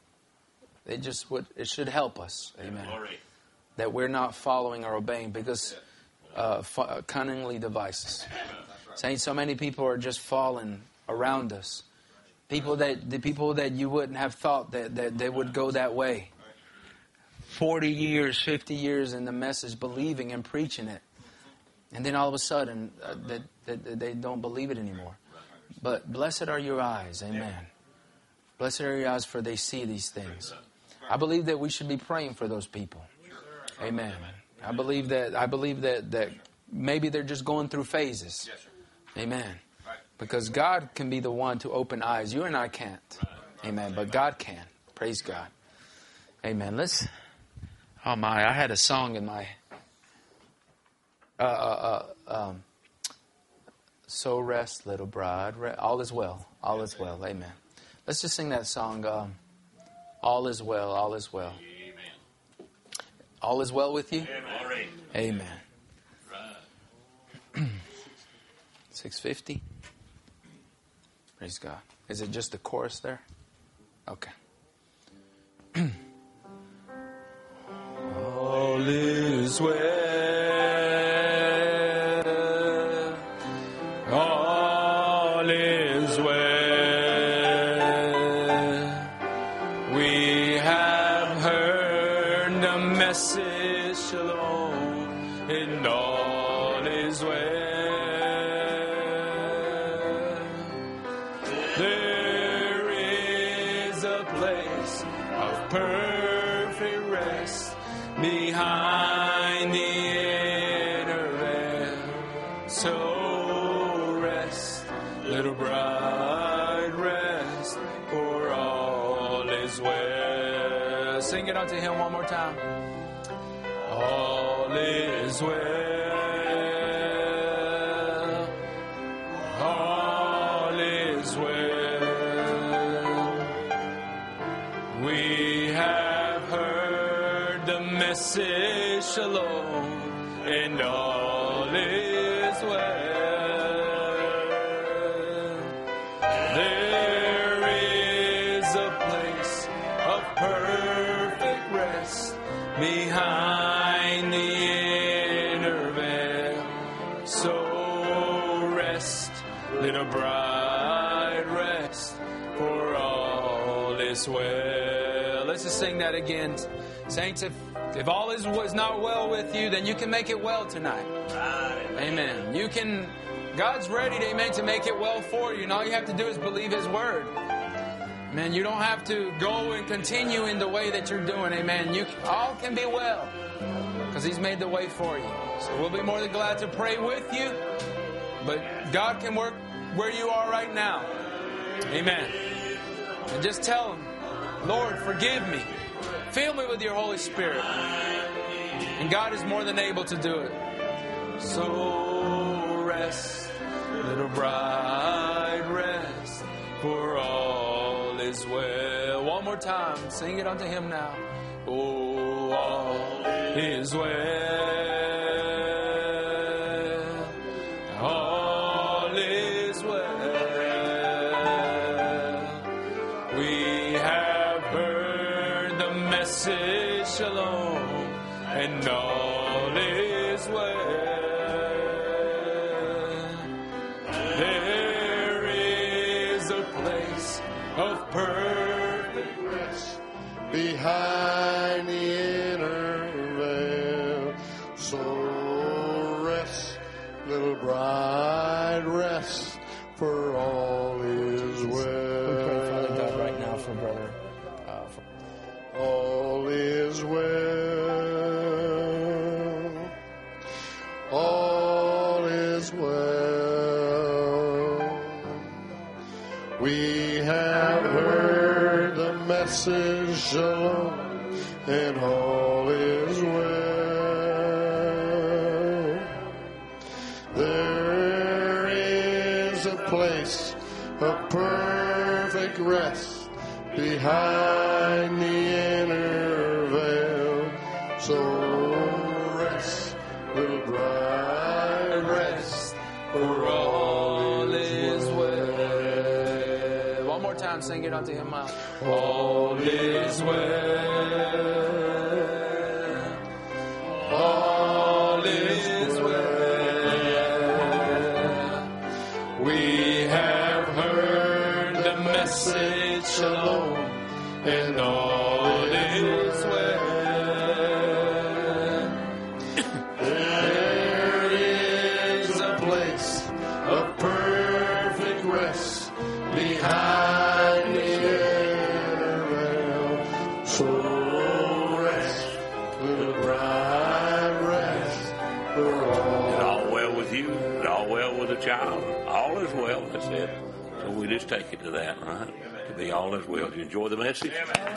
Speaker 2: it should help us. Amen. That we're not following or obeying because cunningly devices. Saying so many people are just falling around us. The people that you wouldn't have thought that they would go that way. 40 years, 50 years in the message, believing and preaching it. And then all of a sudden, they don't believe it anymore. But blessed are your eyes, amen. Blessed are your eyes, for they see these things. I believe that we should be praying for those people. Amen. I believe that maybe they're just going through phases. Amen. Because God can be the one to open eyes. You and I can't. Amen. But God can. Praise God. Amen. Oh my, I had a song in my so rest, little bride. All is well. All is well. Amen. Let's just sing that song. All is well. All is well. All is well with you? Amen. 650. Praise God. Is it just the chorus there? Okay. All is well. All is well. We have heard the message, shalom, and all is well. There is a place of perfect rest behind the inner veil. So rest, little bride, rest, for all is well. Sing it unto Him one more time. All is well. All is well. We have heard the message, shalom, and all is well. There is a place of perfect rest behind the inner veil. So rest, little bride, rest, for all is well. Let's just sing that again. Saints, if all is not well with you, then you can make it well tonight. Amen. You can, God's ready, amen, to make it well for you. And all you have to do is believe His word. Man, you don't have to go and continue in the way that you're doing. Amen. All can be well because He's made the way for you. So we'll be more than glad to pray with you. But God can work where you are right now. Amen. And just tell Him, Lord, forgive me. Fill me with your Holy Spirit. And God is more than able to do it. So rest, little bride, rest, for all is well. One more time. Sing it unto Him now. Oh, all is well. All is well. We have heard the message, shalom, and all is well. place of perfect
Speaker 1: rest behind the inner veil. So rest, little bride, rest, for all is well.
Speaker 2: We pray, Father God, right now for brother.
Speaker 1: All is well. All is well. We have heard the message, shalom, and all is well. There is a place of perfect rest behind the inner veil. So rest, little bride, rest,
Speaker 2: For all is well. One more time, sing it unto him, Miles. All is well. All is well. We have heard the message, shalom, and all is well.
Speaker 1: There is a place of perfect rest behind the inner veil. So rest, little bride, rest, for
Speaker 4: Is
Speaker 1: all.
Speaker 4: all well with you? Is all well with the child? All is well, that's it. So we just take it to that, right? To be all is well. Do you enjoy the message?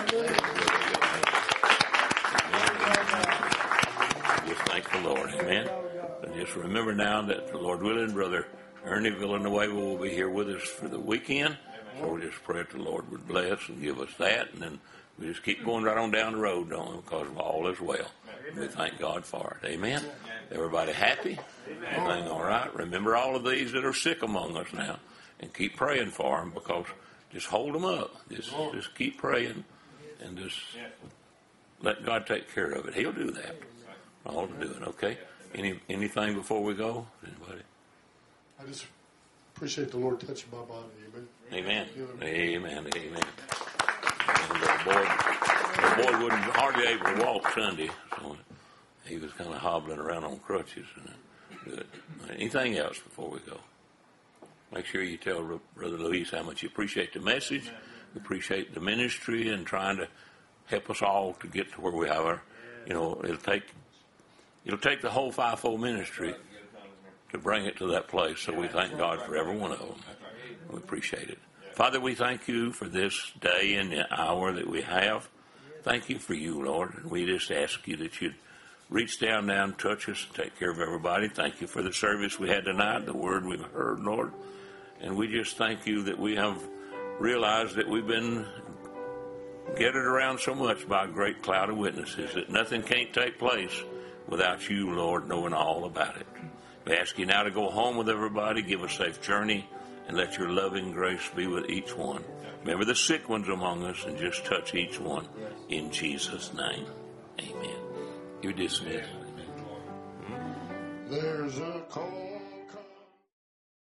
Speaker 4: Just thank the Lord, amen. And just remember now that the Lord willing, Brother Ernie Villanueva will be here with us for the weekend. So we just pray that the Lord would bless and give us that, and then we just keep going right on down the road, don't we? Because all is well. We thank God for it. Amen. Everybody happy? Everything all right? Remember all of these that are sick among us now, and keep praying for them, because just hold them up. Just keep praying, and just let God take care of it. He'll do that. All to do it. Okay. Anything before we go? Anybody?
Speaker 1: I just appreciate the Lord touching my body, amen.
Speaker 4: Amen. Amen. Amen. And the boy wasn't hardly able to walk Sunday, so he was kind of hobbling around on crutches. And do it. Anything else before we go? Make sure you tell Brother Luis how much you appreciate the message, appreciate the ministry, and trying to help us all to get to where we are. It'll take the whole fivefold ministry to bring it to that place. So we thank God for every one of them. We appreciate it. Father, we thank you for this day and the hour that we have. Thank you for you, Lord. And we just ask you that you'd reach down now and touch us and take care of everybody. Thank you for the service we had tonight, the word we've heard, Lord. And we just thank you that we have realized that we've been gathered around so much by a great cloud of witnesses that nothing can't take place without you, Lord, knowing all about it. We ask you now to go home with everybody, give a safe journey, and let your loving grace be with each one. Remember the sick ones among us, and just touch each one. In Jesus' name, amen. You're dismissed.
Speaker 1: There's a call.